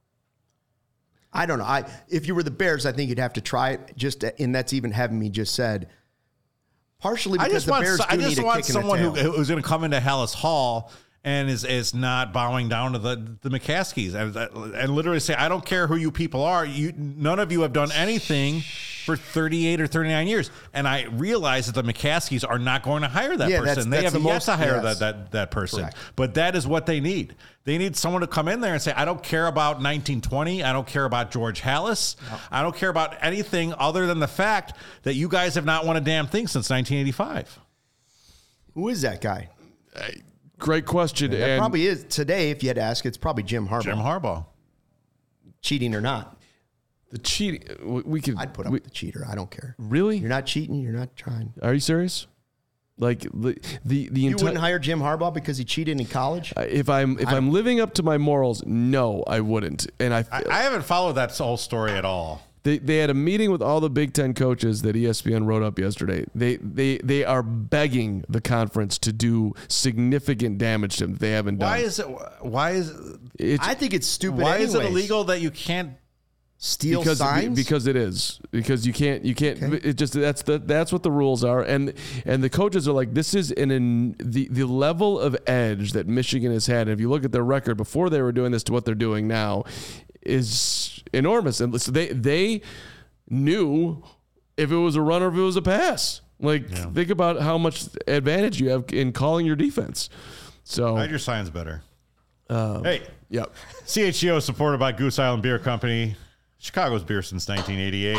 No. I don't know. I if you were the Bears, I think you'd have to try it. Just and that's even having me just said. Partially because I just the want, Bears do I just need a want kick in the someone who, tail. who's going to come into Hallis Hall and is is not bowing down to the the McCaskies and, and literally say, I don't care who you people are. You none of you have done anything for thirty-eight or thirty-nine years. And I realize that the McCaskies are not going to hire that Yeah, person. that's- they that's have the yet most- to hire yes. that, that, that person. Correct. But that is what they need. They need someone to come in there and say, I don't care about nineteen twenty. I don't care about George Hallis. No. I don't care about anything other than the fact that you guys have not won a damn thing since nineteen eighty-five. Who is that guy? Uh, great question. That and probably is today. If you had to ask, it's probably Jim Harbaugh. Jim Harbaugh. Cheating or not? The cheating, we, we could. I'd put up we, with the cheater. I don't care. Really? You're not cheating. You're not trying. Are you serious? Like the the, the You enti- wouldn't hire Jim Harbaugh because he cheated in college? Uh, If I'm if I'm living up to my morals, no, I wouldn't. And I I, I haven't followed that whole story at all. They they had a meeting with all the Big Ten coaches that E S P N wrote up yesterday. They they they are begging the conference to do significant damage to them. They haven't done. Why is it? Why is? It's, I think it's stupid. Why is it anyways. illegal that you can't? Steal because signs? because it is because you can't you can't Okay. it just that's the that's what the rules are, and and the coaches are like, this is an, an the the level of edge that Michigan has had. And if you look at their record before they were doing this to what they're doing now, is enormous. And so they they knew if it was a run or if it was a pass. Like, Yeah. think about how much advantage you have in calling your defense. So Hide your signs better. Uh, hey, yep. C H G O is supported by Goose Island Beer Company, Chicago's beer since nineteen eighty-eight.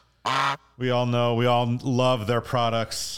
We all know, we all love their products.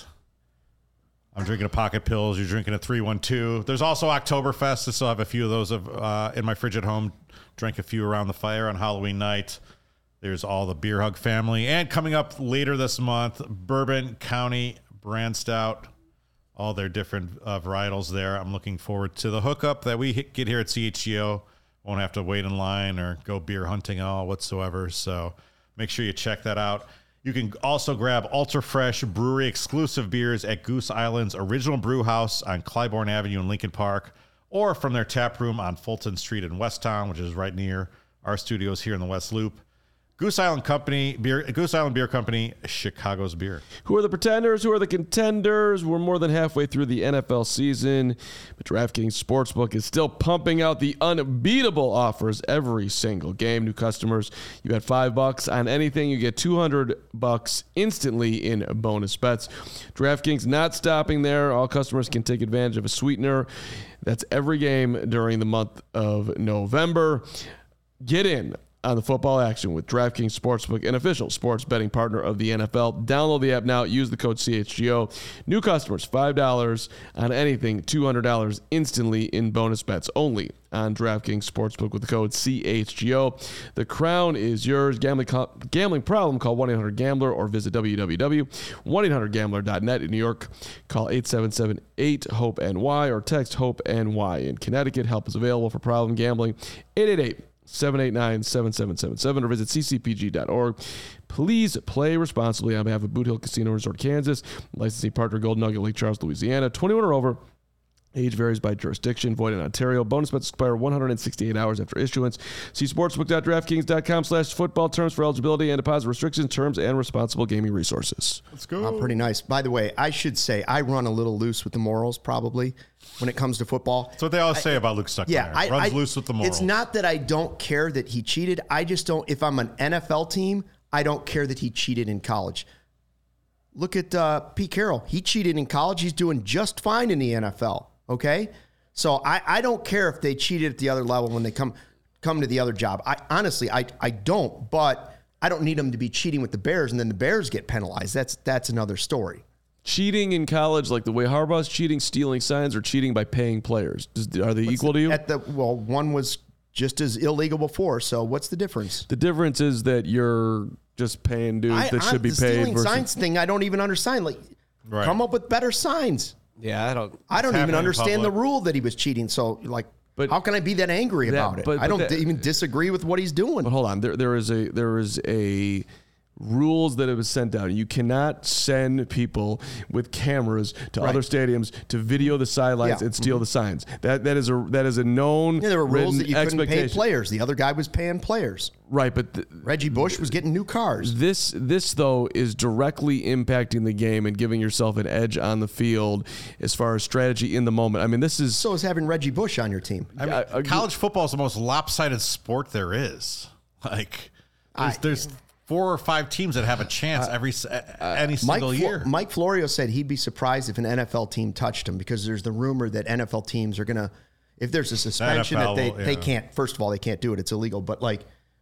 I'm drinking a Pocket Pills. You're drinking a three one two. There's also Oktoberfest. I still have a few of those of, uh, in my fridge at home. Drank a few around the fire on Halloween night. There's all the Beer Hug family. And coming up later this month, Bourbon County Brand Stout. All their different uh, varietals there. I'm looking forward to the hookup that we hit, get here at C H G O. Won't have to wait in line or go beer hunting at all whatsoever. So make sure you check that out. You can also grab Ultra Fresh Brewery exclusive beers at Goose Island's Original Brew House on Clybourne Avenue in Lincoln Park, or from their tap room on Fulton Street in Westtown, which is right near our studios here in the West Loop. Goose Island Company, beer, Goose Island Beer Company, Chicago's beer. Who are the pretenders? Who are the contenders? We're more than halfway through the N F L season, but DraftKings Sportsbook is still pumping out the unbeatable offers every single game. New customers, you bet five bucks on anything, you get two hundred bucks instantly in bonus bets. DraftKings not stopping there. All customers can take advantage of a sweetener. That's every game during the month of November. Get in on the football action with DraftKings Sportsbook, an official sports betting partner of the N F L. Download the app now. Use the code C H G O. New customers, five dollars on anything, two hundred dollars instantly in bonus bets only on DraftKings Sportsbook with the code C H G O. The crown is yours. Gambling gambling problem, call one eight hundred gambler or visit w w w dot one eight hundred gambler dot net. In New York, call eight seven seven eight hope N Y or text HOPE-N Y. In Connecticut, help is available for problem gambling. eight eight eight seven eight nine seven seven seven seven or visit c c p g dot org. Please play responsibly on behalf of Boot Hill Casino Resort, Kansas. Licensing partner Golden Nugget, Lake Charles, Louisiana. twenty-one or over. Age varies by jurisdiction. Void in Ontario. Bonus bets expire one hundred sixty-eight hours after issuance. See sportsbook dot draftkings dot com slash football. Terms for eligibility and deposit restrictions, terms, and responsible gaming resources. Let's go. Uh, pretty nice. By the way, I should say I run a little loose with the morals probably when it comes to football. That's what they always say about Luke Stuckmeyer. Yeah, I, Runs I, loose with the morals. It's not that I don't care that he cheated. I just don't, if I'm an N F L team, I don't care that he cheated in college. Look at uh, Pete Carroll. He cheated in college. He's doing just fine in the N F L, okay? So I, I don't care if they cheated at the other level when they come come to the other job. I honestly, I, I don't, but I don't need them to be cheating with the Bears and then the Bears get penalized. That's that's another story. Cheating in college, like the way Harbaugh's cheating, stealing signs, or cheating by paying players? Does, are they What's equal the, to you? At the well, one was just as illegal before. So what's the difference? The difference is that you're just paying dudes I, that I, should be the paid. stealing Versus, signs thing, I don't even understand. Like, Right. come up with better signs. Yeah, I don't. I don't It's even happening in understand the public. rule that he was cheating. So, like, But- how can I be that angry That- about it? but- I don't but that- even disagree with what he's doing. But hold on, there there is a there is a rules that have been sent out. You cannot send people with cameras to Right. other stadiums to video the sidelines Yeah. and steal the signs. That that is a that is a known Yeah, there were rules written that you couldn't pay expectation. players. The other guy was paying players. Right, but th- Reggie Bush was getting new cars. This this though is directly impacting the game and giving yourself an edge on the field as far as strategy in the moment. I mean, this is So is having Reggie Bush on your team. I mean, I- I- college football is the most lopsided sport there is. Like, there's, I- there's four or five teams that have a chance every s- any Mike, single Flo- year. Mike Florio said he'd be surprised if an N F L team touched him because there's the rumor that N F L teams are going to, if there's a suspension N F L that they, will, they yeah. can't, first of all, they can't do it. It's illegal. But like,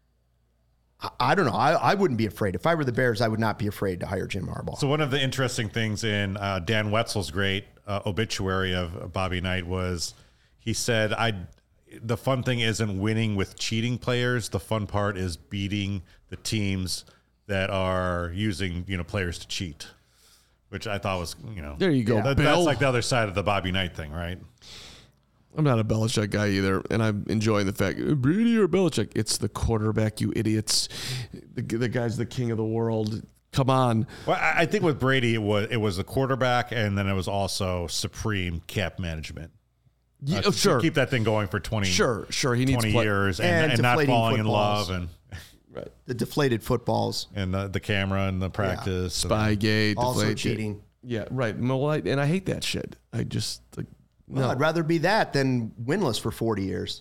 I, I don't know. I, I wouldn't be afraid. If I were the Bears, I would not be afraid to hire Jim Harbaugh. So one of the interesting things in uh, Dan Wetzel's great uh, obituary of Bobby Knight was he said, "I the fun thing isn't winning with cheating players. The fun part is beating the teams that are using you know players to cheat," which I thought was you know There you go, that- Bill. that's like the other side of the Bobby Knight thing, right? I'm not a Belichick guy either, and I'm enjoying the fact Brady or Belichick. It's the quarterback, you idiots. The, the guy's the king of the world. Come on. Well, I I think with Brady, it was it was the quarterback, and then it was also supreme cap management. Yeah, Uh, oh, to sure. keep that thing going for twenty, Sure, sure. He needs twenty play- years, and, And and, not deflating falling in footballs. love, and Right. the deflated footballs, and the, the camera and the practice, and- Spygate. also Deflategate. cheating. Yeah, right. Well, I, and I hate that shit. I just like no. Well, I'd rather be that than winless for forty years.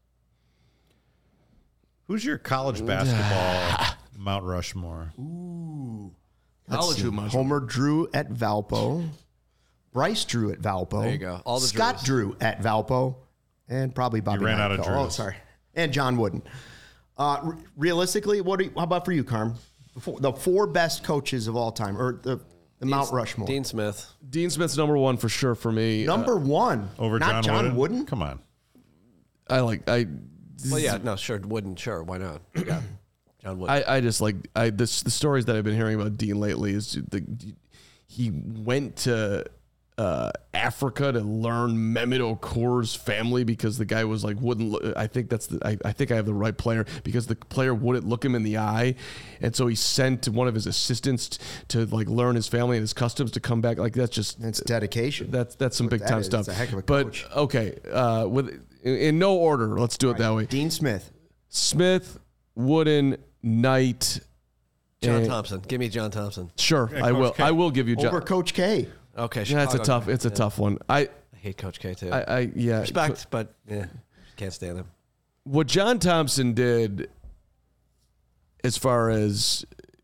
Who's your college basketball Mount Rushmore? College who much. Homer Drew at Valpo. Bryce Drew at Valpo. There you go. All the Scott Drews. Drew at Valpo. And probably Bobby You ran Knight. out of Oh, Drews. sorry. And John Wooden. Uh, re- realistically, what? Are you, how about for you, Carm? The four, the four best coaches of all time, or the, the Mount Rushmore. Dean Smith. Dean Smith's number one for sure for me. Number Uh, one. Over not John, John Wooden? Wooden? Come on. I like I. Well, yeah, no, sure, Wooden, sure, why not? Yeah, John Wooden. I, I just like I this the stories that I've been hearing about Dean lately is the he went to uh, Africa to learn Mehmet Okur's family because the guy was like wouldn't look, I think that's the I, I think I have the right player because the player wouldn't look him in the eye, and so he sent one of his assistants to like learn his family and his customs to come back. Like that's just That's dedication. that's that's some What big that time is. stuff. It's a heck of a but coach. okay, uh, with in, in no order, let's do it that way. Dean Smith. Smith, Wooden, Knight. John and- Thompson. Give me John Thompson. Sure, Yeah, I Coach will. K. I will give you John. Over Coach K. Okay, Yeah, it's a Chicago. tough. It's a Yeah. tough one. I, I hate Coach K too. I, I yeah. Respect, but yeah, can't stand him. What John Thompson did, as far as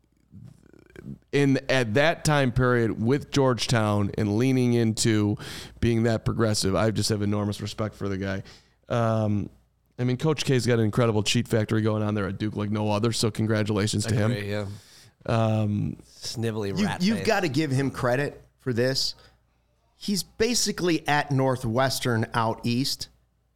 in at that time period with Georgetown and leaning into being that progressive, I just have enormous respect for the guy. Um, I mean, Coach K's got an incredible cheat factory going on there at Duke like no other. So congratulations to him. Agree, yeah. Um, Snivelly You, rat you've face. got to give him credit for this. He's basically at Northwestern out east,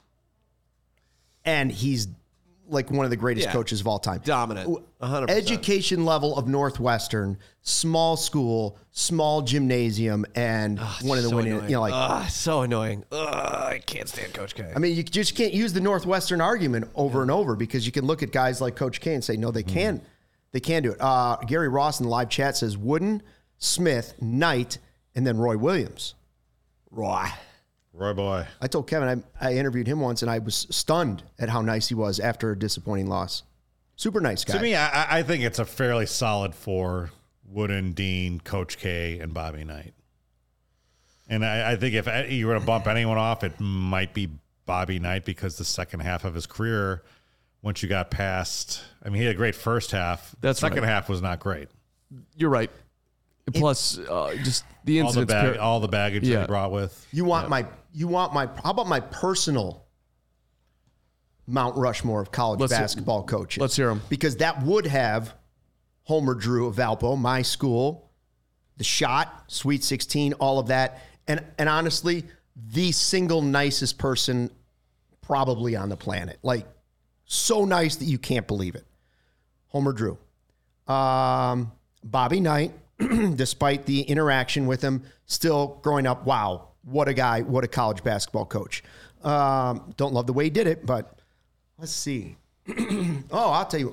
and he's like one of the greatest Yeah. coaches of all time. Dominant. one hundred percent. Education level of Northwestern, small school, small gymnasium, and one of the so winning. annoying. You know, like Ugh, so annoying. Ugh, I can't stand Coach K. I mean, you just can't use the Northwestern argument over and over because you can look at guys like Coach K and say, no, they can, they can do it. Uh, Gary Ross in the live chat says Wooden, Smith, Knight, and then Roy Williams. Roy. Roy boy. I told Kevin I, I interviewed him once and I was stunned at how nice he was after a disappointing loss. Super nice guy. To me, I, I think it's a fairly solid four: Wooden, Dean, Coach K, and Bobby Knight. And I, I think if you were to bump anyone off, it might be Bobby Knight because the second half of his career, once you got past, I mean, he had a great first half. That's second right. half was not great. you're right. Plus, uh, just the All the incidents. bag, par- all the baggage that Yeah. he brought with. you want my you want my how about my personal Mount Rushmore of college Let's- basketball coaches? let's hear 'em. Because that would have Homer Drew of Valpo, my school, the shot, Sweet sixteen, all of that. And and honestly, the single nicest person probably on the planet. Like so nice that you can't believe it. Homer Drew. Um, Bobby Knight, despite the interaction with him, still growing up, wow, what a guy, what a college basketball coach. Um, don't love the way he did it, but let's see. oh, I'll tell you.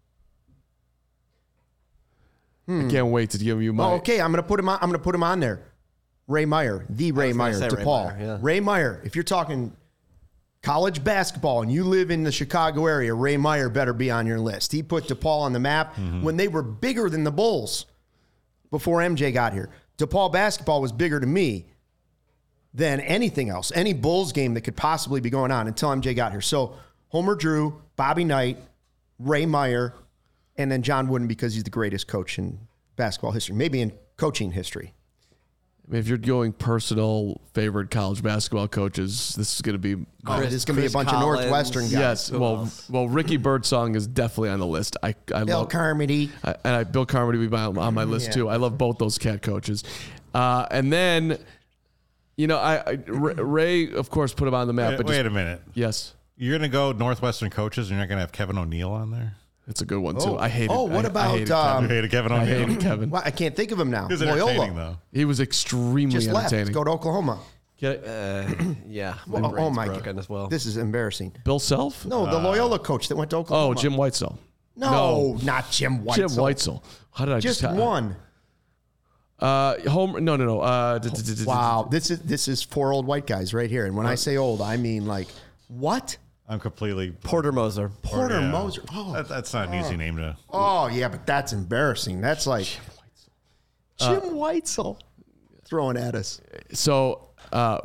I can't wait to give you my. Oh, okay, I'm gonna put him on. I'm gonna put him on there. Ray Meyer, the Ray was gonna Meyer, say Ray DePaul. Meyer, yeah. Ray Meyer. If you're talking college basketball and you live in the Chicago area, Ray Meyer better be on your list. He put DePaul on the map when they were bigger than the Bulls before M J got here. DePaul basketball was bigger to me than anything else, any Bulls game that could possibly be going on until M J got here. So Homer Drew, Bobby Knight, Ray Meyer, and then John Wooden because he's the greatest coach in basketball history, maybe in coaching history. If you're going personal favorite college basketball coaches, this is going to be. Oh, Chris- this is going to be a Chris bunch Collins. of Northwestern guys. Yes, Who well, else? well, Ricky Birdsong is definitely on the list. I, I Bill love, Carmody. I, and I, Bill Carmody would be on, on my list Yeah. too. I love both those cat coaches, uh, and then, you know, I, I Ray, of course, put him on the map. Wait, but wait just, a minute. yes, You're going to go Northwestern coaches and you're not going to have Kevin O'Neal on there? it's a good one too. I hate it. oh, what I, about, I hated um, Kevin. You hated Kevin I O'Neal? hated Kevin. Well, I can't think of him now. He was entertaining, Loyola though. He was extremely just left. entertaining. Go to Oklahoma. Get it? Uh, yeah, my Oh, brain's oh my broken God. as well. This is embarrassing. Bill Self? No, the Loyola coach that went to Oh, Oklahoma. Jim Whitesell. No, not Jim Whitesell. Jim Whitesell. How did I Just just one. Uh, home. No, no, no. Uh, d- d- d- d- Wow, this is this is four old white guys right here. And when I say old, I mean like what? I'm completely. Porter Moser. Porter yeah. Moser. Oh, That, that's not an easy name to. oh yeah, but that's embarrassing. That's like Jim Whitesell throwing at us. So Uh,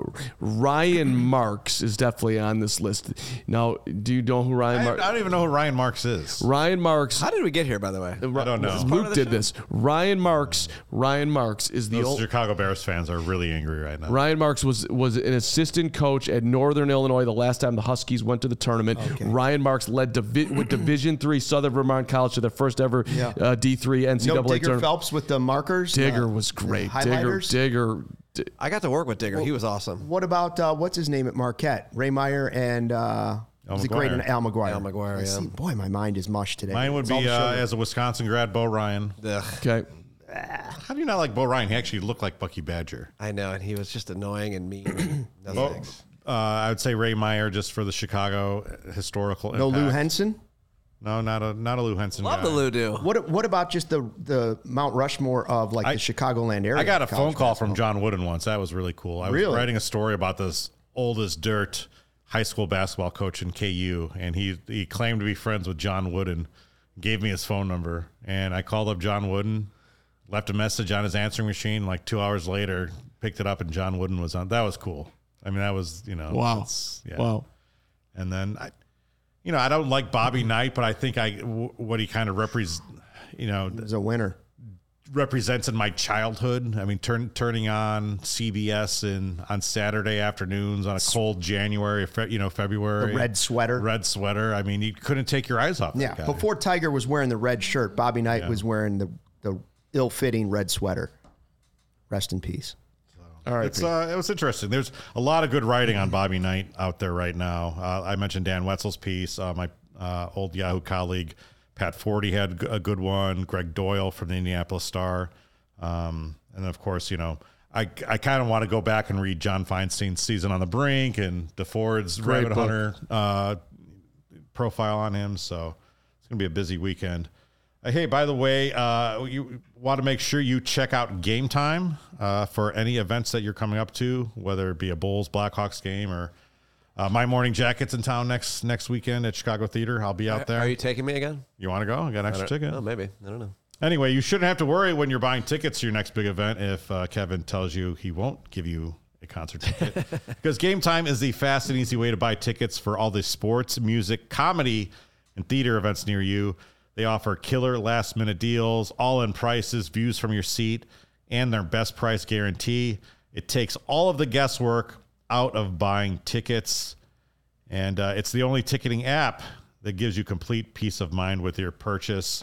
Ryan Marks is definitely on this list. Now, do you know who Ryan I, Marks? I don't even know who Ryan Marks is. Ryan Marks. How did we get here, by the way? I don't know. Luke did this. Ryan Marks. Ryan Marks is the Those old. Chicago Bears fans are really angry right now. Ryan Marks was was an assistant coach at Northern Illinois the last time the Huskies went to the tournament. Okay. Ryan Marks led Divi- with Division three Southern Vermont College to their first ever Yeah. uh, D three N C double A No Digger tournament. Phelps with the markers. Digger uh, was great. the Digger, highlighters? Digger. Di- I got to work with Digger. He was awesome. What about uh, what's his name at Marquette? Ray Meyer and uh, Al was he great in McGuire. Al McGuire? Al McGuire, I yeah. see- Boy, my mind is mush today. Mine would It's all be the uh, sugar. as a Wisconsin grad, Bo Ryan. Ugh, Okay. How do you not like Bo Ryan? He actually looked like Bucky Badger. I know, and he was just annoying and mean. No Bo, thanks. uh, I would say Ray Meyer just for the Chicago historical no impact. Lou Henson. No, not a not a Lou Henson. Love guy. the Lou do. What what about just the the Mount Rushmore of like I- the Chicagoland area? I got a college phone call from basketball? John Wooden once. That was really cool. I was Really? writing a story about this old as dirt high school basketball coach in K U, and he he claimed to be friends with John Wooden. Gave me his phone number, and I called up John Wooden, left a message on his answering machine. Like two hours later, picked it up, and John Wooden was on. That was cool. I mean, that was you know Wow. that's- yeah. Wow. And then I, you know, I don't like Bobby Knight, but I think I w- what he kind of represents, you know, He's a winner. represents in my childhood. I mean, turn, turning on C B S in on Saturday afternoons on a cold January, fe- you know, February. The red sweater. Red sweater. I mean, you couldn't take your eyes off that Yeah. guy. Before Tiger was wearing the red shirt, Bobby Knight was wearing the the ill-fitting red sweater. Rest in peace. All right. It's uh, it was interesting. There's a lot of good writing on Bobby Knight out there right now. Uh, I mentioned Dan Wetzel's piece. Uh, my uh, old Yahoo colleague Pat Forty had a good one. Greg Doyle from the Indianapolis Star, um, and then of course, you know, I I kind of want to go back and read John Feinstein's Season on the Brink and DeFord's Great Rabbit book. Hunter uh, profile on him. So it's gonna be a busy weekend. Uh, hey, by the way, uh, you want to make sure you check out Game Time uh, for any events that you're coming up to, whether it be a Bulls Blackhawks game or uh, my Morning Jacket's in town next next weekend at Chicago Theater. I'll be out there. Are you taking me again? You want to go? I got an extra ticket. Oh, maybe. I don't know. Anyway, you shouldn't have to worry when you're buying tickets to your next big event if uh, Kevin tells you he won't give you a concert ticket. Because Game Time is the fast and easy way to buy tickets for all the sports, music, comedy, and theater events near you. They offer killer last-minute deals, all-in prices, views from your seat, and their best price guarantee. It takes all of the guesswork out of buying tickets, and uh, it's the only ticketing app that gives you complete peace of mind with your purchase.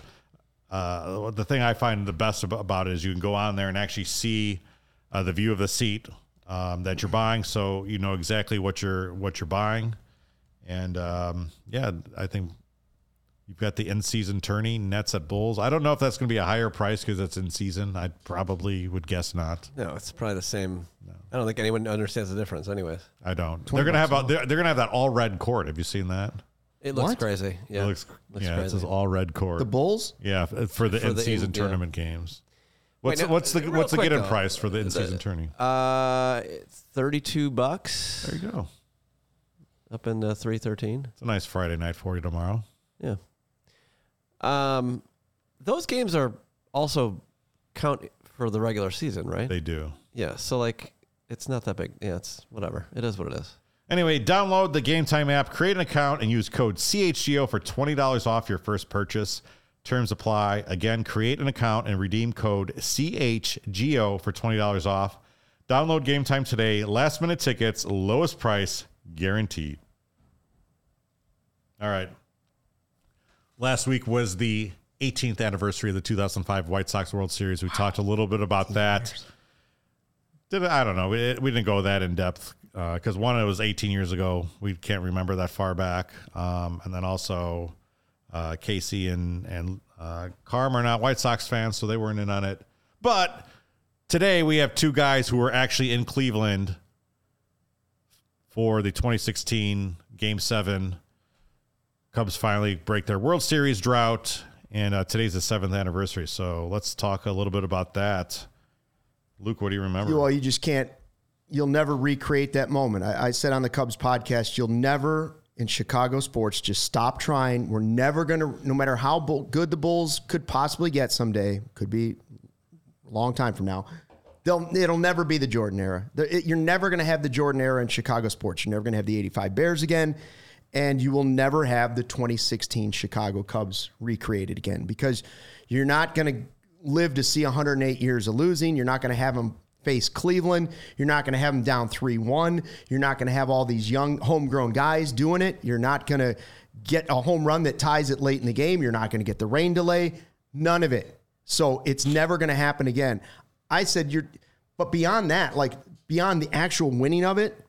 Uh, the thing I find the best ab- about it is you can go on there and actually see uh, the view of the seat um, that you're buying, so you know exactly what you're what you're buying. And um, yeah, I think you've got the in-season tourney Nets at Bulls. I don't know if that's going to be a higher price because it's in season. I probably would guess not. No, it's probably the same. I don't think anyone understands the difference, anyways. I don't. They're going to have a, they're, they're going to have that all red court. Have you seen that? It looks What? crazy. Yeah, It looks, looks yeah, it crazy. says all red court. The Bulls? Yeah, f- for the For the in-season in- yeah. tournament games. What's Wait, now, what's the real what's the quick, get-in though. price for the in-season The- tourney? Uh, it's thirty-two bucks There you go. up in uh, three thirteen. It's a nice Friday night for you tomorrow. Yeah. Um, those games are also count for the regular season, right? They do. Yeah. So like, it's not that big. Yeah, it's whatever. It is what it is. Anyway, download the Game Time app, create an account, and use code C H G O for twenty dollars off your first purchase. Terms apply. Again, create an account and redeem code C H G O for twenty dollars off. Download Game Time today. Last minute tickets, lowest price guaranteed. All right. Last week was the eighteenth anniversary of the two thousand five White Sox World Series. We talked a little bit about that. Did I don't know. We, we didn't go that in depth because uh, one, it was eighteen years ago. We can't remember that far back. Um, and then also uh, Casey and and uh, Carm are not White Sox fans, so they weren't in on it. But today we have two guys who were actually in Cleveland for the twenty sixteen Game Seven. Cubs finally break their World Series drought, and uh, today's the seventh anniversary. So let's talk a little bit about that. Luke, what do you remember? You, well, you just can't, you'll never recreate that moment. I, I said on the Cubs podcast, you'll never, in Chicago sports, just stop trying. We're never going to, no matter how bull, good the Bulls could possibly get someday, could be a long time from now, They'll, it'll never be the Jordan era. The, it, you're never going to have the Jordan era in Chicago sports. You're never going to have the eighty-five Bears again. And you will never have the twenty sixteen Chicago Cubs recreated again because you're not going to live to see one hundred eight years of losing. You're not going to have them face Cleveland. You're not going to have them down three one. You're not going to have all these young homegrown guys doing it. You're not going to get a home run that ties it late in the game. You're not going to get the rain delay. None of it. So it's never going to happen again. I said you're, but beyond that, like beyond the actual winning of it,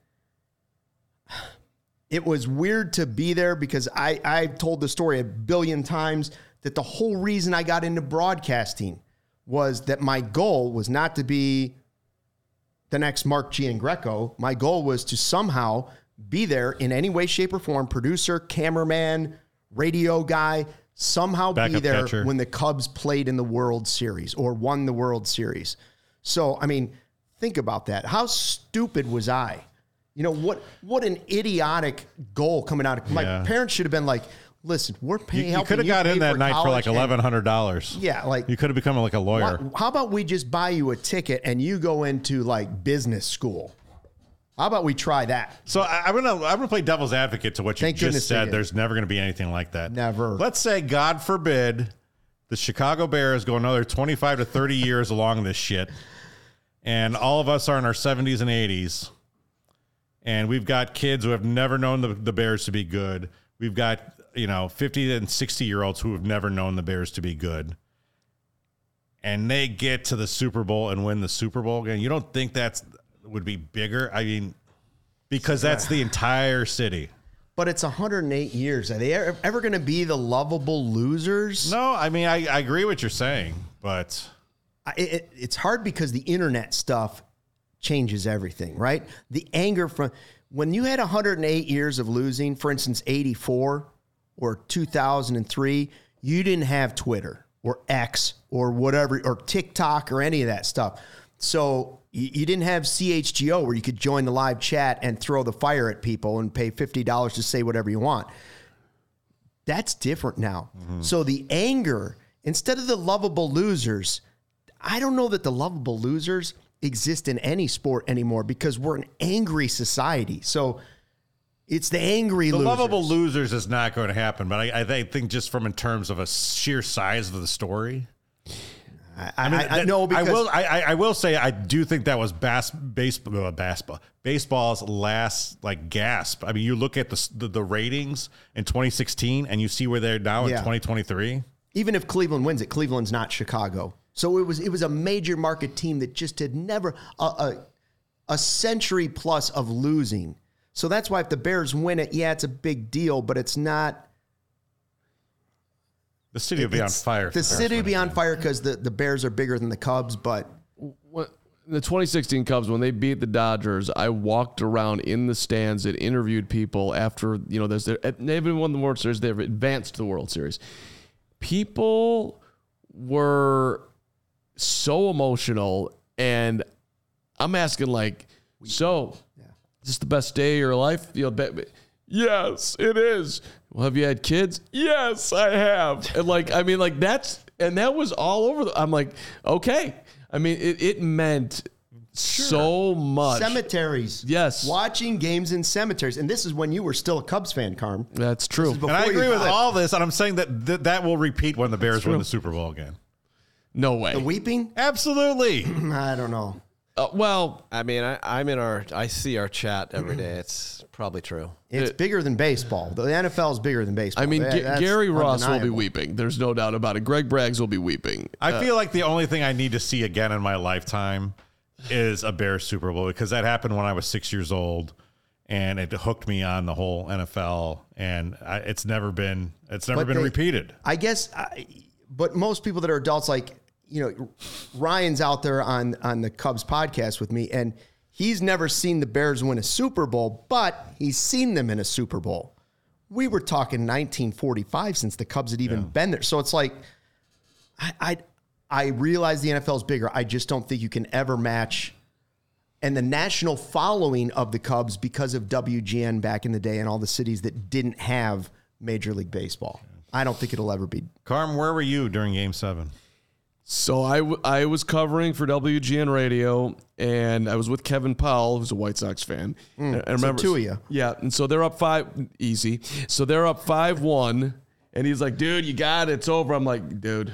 it was weird to be there because I, I've told the story a billion times that the whole reason I got into broadcasting was that my goal was not to be the next Mark Giangreco. My goal was to somehow be there in any way, shape, or form, producer, cameraman, radio guy, somehow Backup be there catcher. when the Cubs played in the World Series or won the World Series. So, I mean, think about that. How stupid was I? You know, what what an idiotic goal coming out of my Yeah. parents should have been like, listen, we're paying. You, you helping could have got pay in that for night for like college and- eleven hundred dollars. Yeah, like You could have become like a lawyer. why- how about we just buy you a ticket and you go into like business school? How about we try that? So I, I'm gonna I'm gonna play devil's advocate to what you Thank goodness just they said. did. There's never gonna be anything like that. Never. Let's say, God forbid, the Chicago Bears go another twenty-five to thirty years along this shit, and all of us are in our seventies and eighties, and we've got kids who have never known the, the Bears to be good. We've got, you know, fifty and sixty year olds who have never known the Bears to be good. And they get to the Super Bowl and win the Super Bowl again. You don't think that's would be bigger? I mean, because that's the entire city. But it's one hundred eight years. Are they ever, ever going to be the lovable losers? No, I mean, I, I agree what you're saying, but I- It, it's hard because the internet stuff changes everything, right? The anger from when you had one hundred eight years of losing, for instance, eighty-four or two thousand three, you didn't have Twitter or X or whatever, or TikTok or any of that stuff. So you, you didn't have C H G O where you could join the live chat and throw the fire at people and pay fifty dollars to say whatever you want. That's different now. Mm-hmm. So the anger, instead of the lovable losers, I don't know that the lovable losers exist in any sport anymore because we're an angry society. So it's the angry the losers. lovable losers is not going to happen. But I, I th- think just from in terms of a sheer size of the story. I, I mean, I, I that- know because I will. I, I I will say I do think that was bas- baseball, uh, baseball, baseball's last like gasp. I mean, you look at the s- the, the ratings in twenty sixteen, and you see where they're now Yeah. in twenty twenty-three. even if Cleveland wins it, Cleveland's not Chicago. So it was it was a major market team that just had never a, a, a century plus of losing. So that's why if the Bears win it, yeah, it's a big deal, but it's not. The city will be on it's- fire. if The Bears city will win be on again. fire because the, the Bears are bigger than the Cubs, but What, the twenty sixteen Cubs, when they beat the Dodgers, I walked around in the stands and interviewed people after, you know, there's their, they haven't won the World Series, they've advanced to the World Series. People were so emotional, and I'm asking, like, so, is this the best day of your life? You know, be- be- yes, it is. Well, have you had kids? Yes, I have. And like, I mean, like that's, and that was all over. The, I'm like, okay. I mean, it, it meant so much. cemeteries. Yes. Watching games in cemeteries. And this is when you were still a Cubs fan, Carm. That's true. before And I you agree with got it. all this, and I'm saying that th- that will repeat when the Bears win the Super Bowl again. No way. The weeping? Absolutely. I don't know. Uh, well, I mean, I, I'm in our, I see our chat every day. It's probably true. It's It- bigger than baseball. The N F L is bigger than baseball. I mean, That- G- that's Gary Ross will be undeniable. weeping. There's no doubt about it. Greg Braggs will be weeping. I feel like the only thing I need to see again in my lifetime is a Bears Super Bowl, because that happened when I was six years old, and it hooked me on the whole N F L, and I, it's never been it's never But been they- repeated. I guess, I, but most people that are adults, like, you know, Ryan's out there on, on the Cubs podcast with me, and he's never seen the Bears win a Super Bowl, but he's seen them in a Super Bowl. We were talking nineteen forty-five since the Cubs had even been there. So it's like, I, I, I realize the N F L is bigger. I just don't think you can ever match. And the national following of the Cubs because of W G N back in the day and all the cities that didn't have Major League Baseball. I don't think it'll ever be. Carm, where were you during Game Seven? So I, w- I was covering for W G N Radio, and I was with Kevin Powell, who's a White Sox fan. Mm, I remember so two of you. Yeah, and so they're up five, easy. So they're up five one, and he's like, "Dude, you got it. It's over." I'm like, "Dude,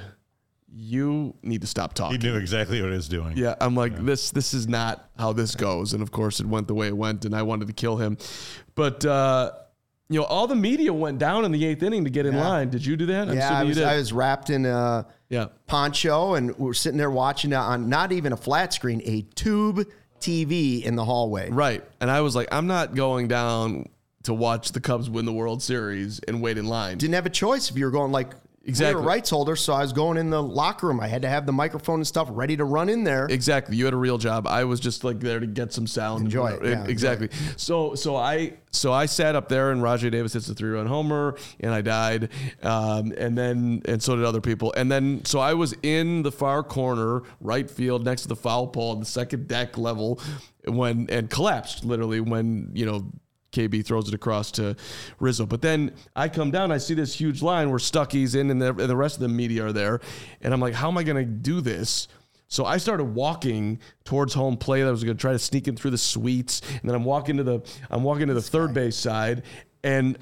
you need to stop talking." He knew exactly what he was doing. Yeah, I'm like, this this is not how this goes. And of course, it went the way it went, and I wanted to kill him. But, uh, you know, all the media went down in the eighth inning to get in Yeah. line. Did you do that? I'm Yeah, I assuming was, you did. I was wrapped in a yeah. poncho, and we were sitting there watching it on not even a flat screen, a tube T V in the hallway. Right. And I was like, I'm not going down to watch the Cubs win the World Series and wait in line. Didn't have a choice if you were going like Exactly. we were rights holders, so I was going in the locker room. I had to have the microphone and stuff ready to run in there. Exactly. You had a real job. I was just like there to get some sound. Enjoy it. Yeah, exactly. enjoy it. So so I so I sat up there and Rajay Davis hits a three-run homer and I died. Um, and then and so did other people. And then so I was in the far corner, right field, next to the foul pole on the second deck level when and collapsed literally when, you know, K B throws it across to Rizzo. But then I come down, I see this huge line where Stuckey's in and the, and the rest of the media are there. And I'm like, how am I going to do this? So I started walking towards home plate. I was going to try to sneak in through the suites. And then I'm walking to the, I'm walking to the third base side. And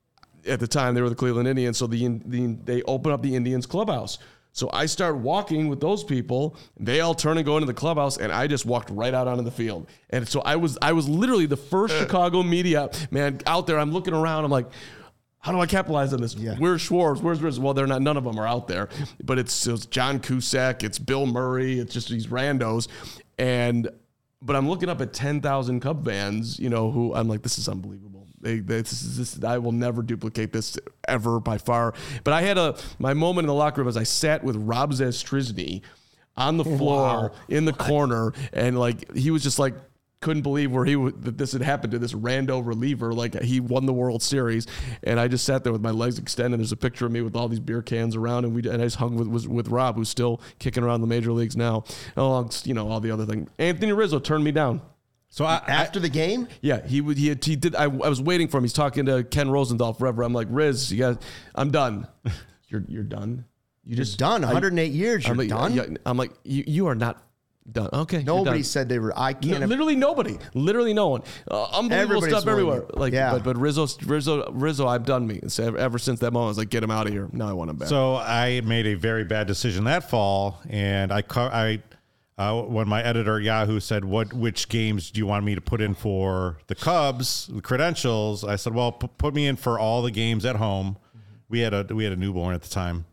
at the time they were the Cleveland Indians. So the, the they open up the Indians clubhouse. So I start walking with those people. They all turn and go into the clubhouse, and I just walked right out onto the field. And so I was I was literally the first Chicago media man out there. I'm looking around. I'm like, how do I capitalize on this? Yeah. Where's Schwartz? Where's Rizzo? Well, they're not. None of them are out there. But it's, it's John Cusack. It's Bill Murray. It's just these randos. And but I'm looking up at ten thousand Cub fans. You know who I'm like, this is unbelievable. They, they, this is, this, I will never duplicate this ever by far. But I had a my moment in the locker room as I sat with Rob Zastryzny on the floor Wow. in the corner, and like he was just like couldn't believe where he w- that this had happened to this rando reliever. Like he won the World Series, and I just sat there with my legs extended. There's a picture of me with all these beer cans around, and we and I just hung with with, with Rob, who's still kicking around the major leagues now, along you know all the other things. Anthony Rizzo turned me down. So I, After the game, Yeah, he would. He, had, he did. I, I was waiting for him. He's talking to Ken Rosenthal forever. I'm like, Riz, you guys, I'm done. You're you're done. You just done. one hundred eight years, you're I'm like, done. yeah, I'm like, you, you are not done. Okay, you're Nobody done. said they were. I No, can't. literally nobody. Literally no one. Uh, unbelievable Everybody's stuff everywhere. willing it. Like, Yeah. but but Rizzo, Rizzo, Rizzo, I've done me. So ever, ever since that moment, I was like, get him out of here. Now I want him back. So I made a very bad decision that fall, and I, co- I uh, when my editor at Yahoo said, "What which games do you want me to put in for the Cubs, the credentials?" I said, "Well, p- put me in for all the games at home." We had a we had a newborn at the time,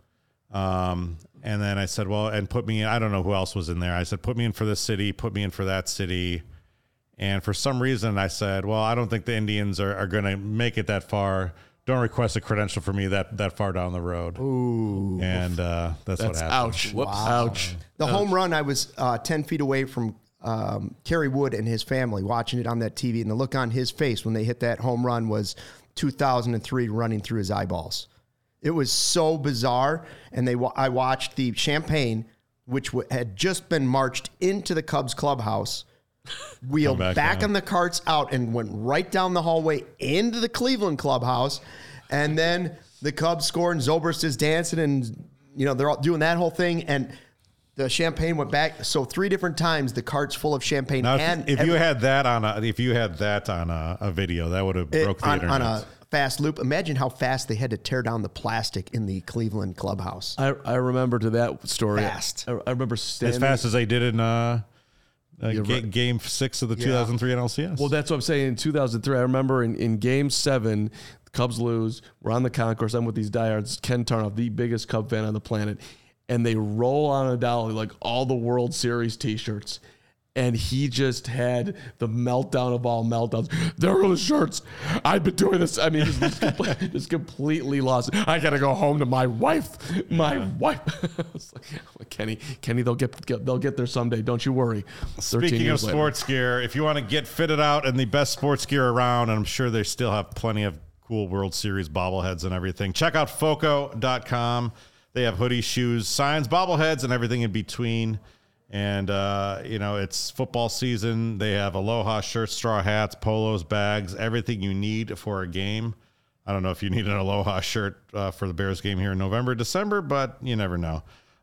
um, and then I said, "Well, and put me in." I don't know who else was in there. I said, "Put me in for this city, put me in for that city." And for some reason, I said, "Well, I don't think the Indians are, are going to make it that far. Don't request a credential for me that that far down the road." Ooh. And uh, that's, That's what happened. ouch. Whoops. Ouch. The home run, I was uh, ten feet away from um, Kerry Wood and his family watching it on that T V, and the look on his face when they hit that home run was two thousand three running through his eyeballs. It was so bizarre, and they wa- I watched the champagne, which w- had just been marched into the Cubs clubhouse, wheeled back back, down. on the carts out, and went right down the hallway into the Cleveland clubhouse, and then the Cubs scored, and Zobrist is dancing, and you know they're all doing that whole thing, and the champagne went back. So three different times the carts full of champagne. Now, if, and if you every- had that on a if you had that on a, a video, that would have it- broke the on, internet. on a fast loop, imagine how fast they had to tear down the plastic in the Cleveland clubhouse. I, I remember to that story. Fast. I, I remember standing. as fast as they did in uh, uh, You're ga- right. game six of the Yeah. two thousand three N L C S. Well, that's what I'm saying. In two thousand three, I remember in, in game seven, the Cubs lose. We're on the concourse. I'm with these diehards. Ken Tarnoff, the biggest Cub fan on the planet. And they roll on a dolly like all the World Series t-shirts. And he just had the meltdown of all meltdowns. There are the shirts. I've been doing this. I mean, just, just, completely, just completely lost it. I got to go home to my wife. My wife. It's like, Kenny, Kenny, they'll get, get they'll get there someday. Don't you worry. Speaking of years later. sports gear, if you want to get fitted out in the best sports gear around, and I'm sure they still have plenty of cool World Series bobbleheads and everything, check out foco dot com. They have hoodies, shoes, signs, bobbleheads, and everything in between. And, uh, you know, it's football season. They have Aloha shirts, straw hats, polos, bags, everything you need for a game. I don't know if you need an Aloha shirt uh, for the Bears game here in November, December, but you never know.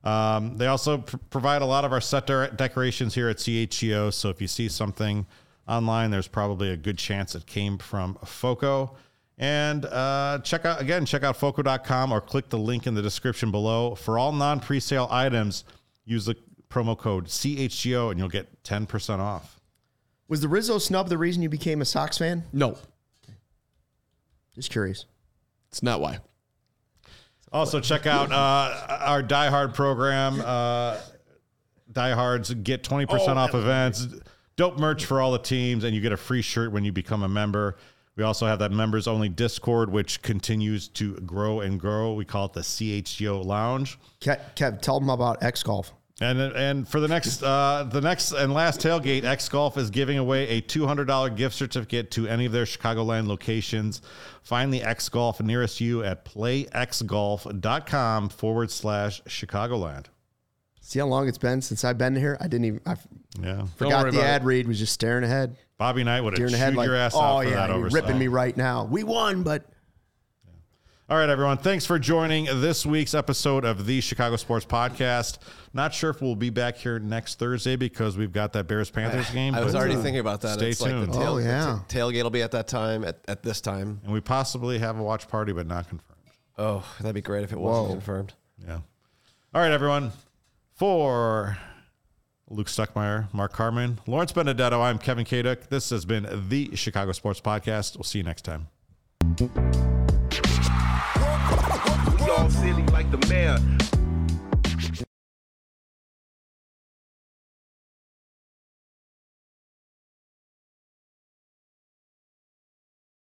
Um, they also pr- provide a lot of our set de- decorations here at C H G O. So if you see something online, there's probably a good chance it came from FOCO. And uh, check out, again, check out foco dot com or click the link in the description below. For all non-presale items, use the promo code C H G O and you'll get ten percent off. Was the Rizzo snub the reason you became a Sox fan? No, Just curious. it's not why. Also, check out uh, our Die Hard program. Uh, Diehards get twenty percent Oh, off that was events, dope merch for all the teams, and you get a free shirt when you become a member. We also have that members-only Discord, which continues to grow and grow. We call it the C H G O Lounge. Kev, Kev tell them about X Golf. And and for the next uh, the next and last tailgate, X Golf is giving away a two hundred dollars gift certificate to any of their Chicagoland locations. Find the X Golf nearest you at playxgolf.com forward slash Chicagoland. See how long it's been since I've been here? I didn't even, I Yeah. forgot worry the about ad read, was just staring ahead. Bobby Knight would Deer have in the chewed head like, your ass oh out for yeah, that you're oversight. ripping me right now. We won, but All right, everyone. Thanks for joining this week's episode of the Chicago Sports Podcast. Not sure if we'll be back here next Thursday because we've got that Bears-Panthers game. I was but, already uh, thinking about that. Stay it's tuned. Like the tail, Oh, yeah. the ta- tailgate will be at that time, at, at this time. And we possibly have a watch party, but not confirmed. Oh, that'd be great if it wasn't Whoa. confirmed. Yeah. All right, everyone. For Luke Stuckmeyer, Mark Carman, Lawrence Benedetto, I'm Kevin Kaduk. This has been the Chicago Sports Podcast. We'll see you next time. We all silly like the mayor.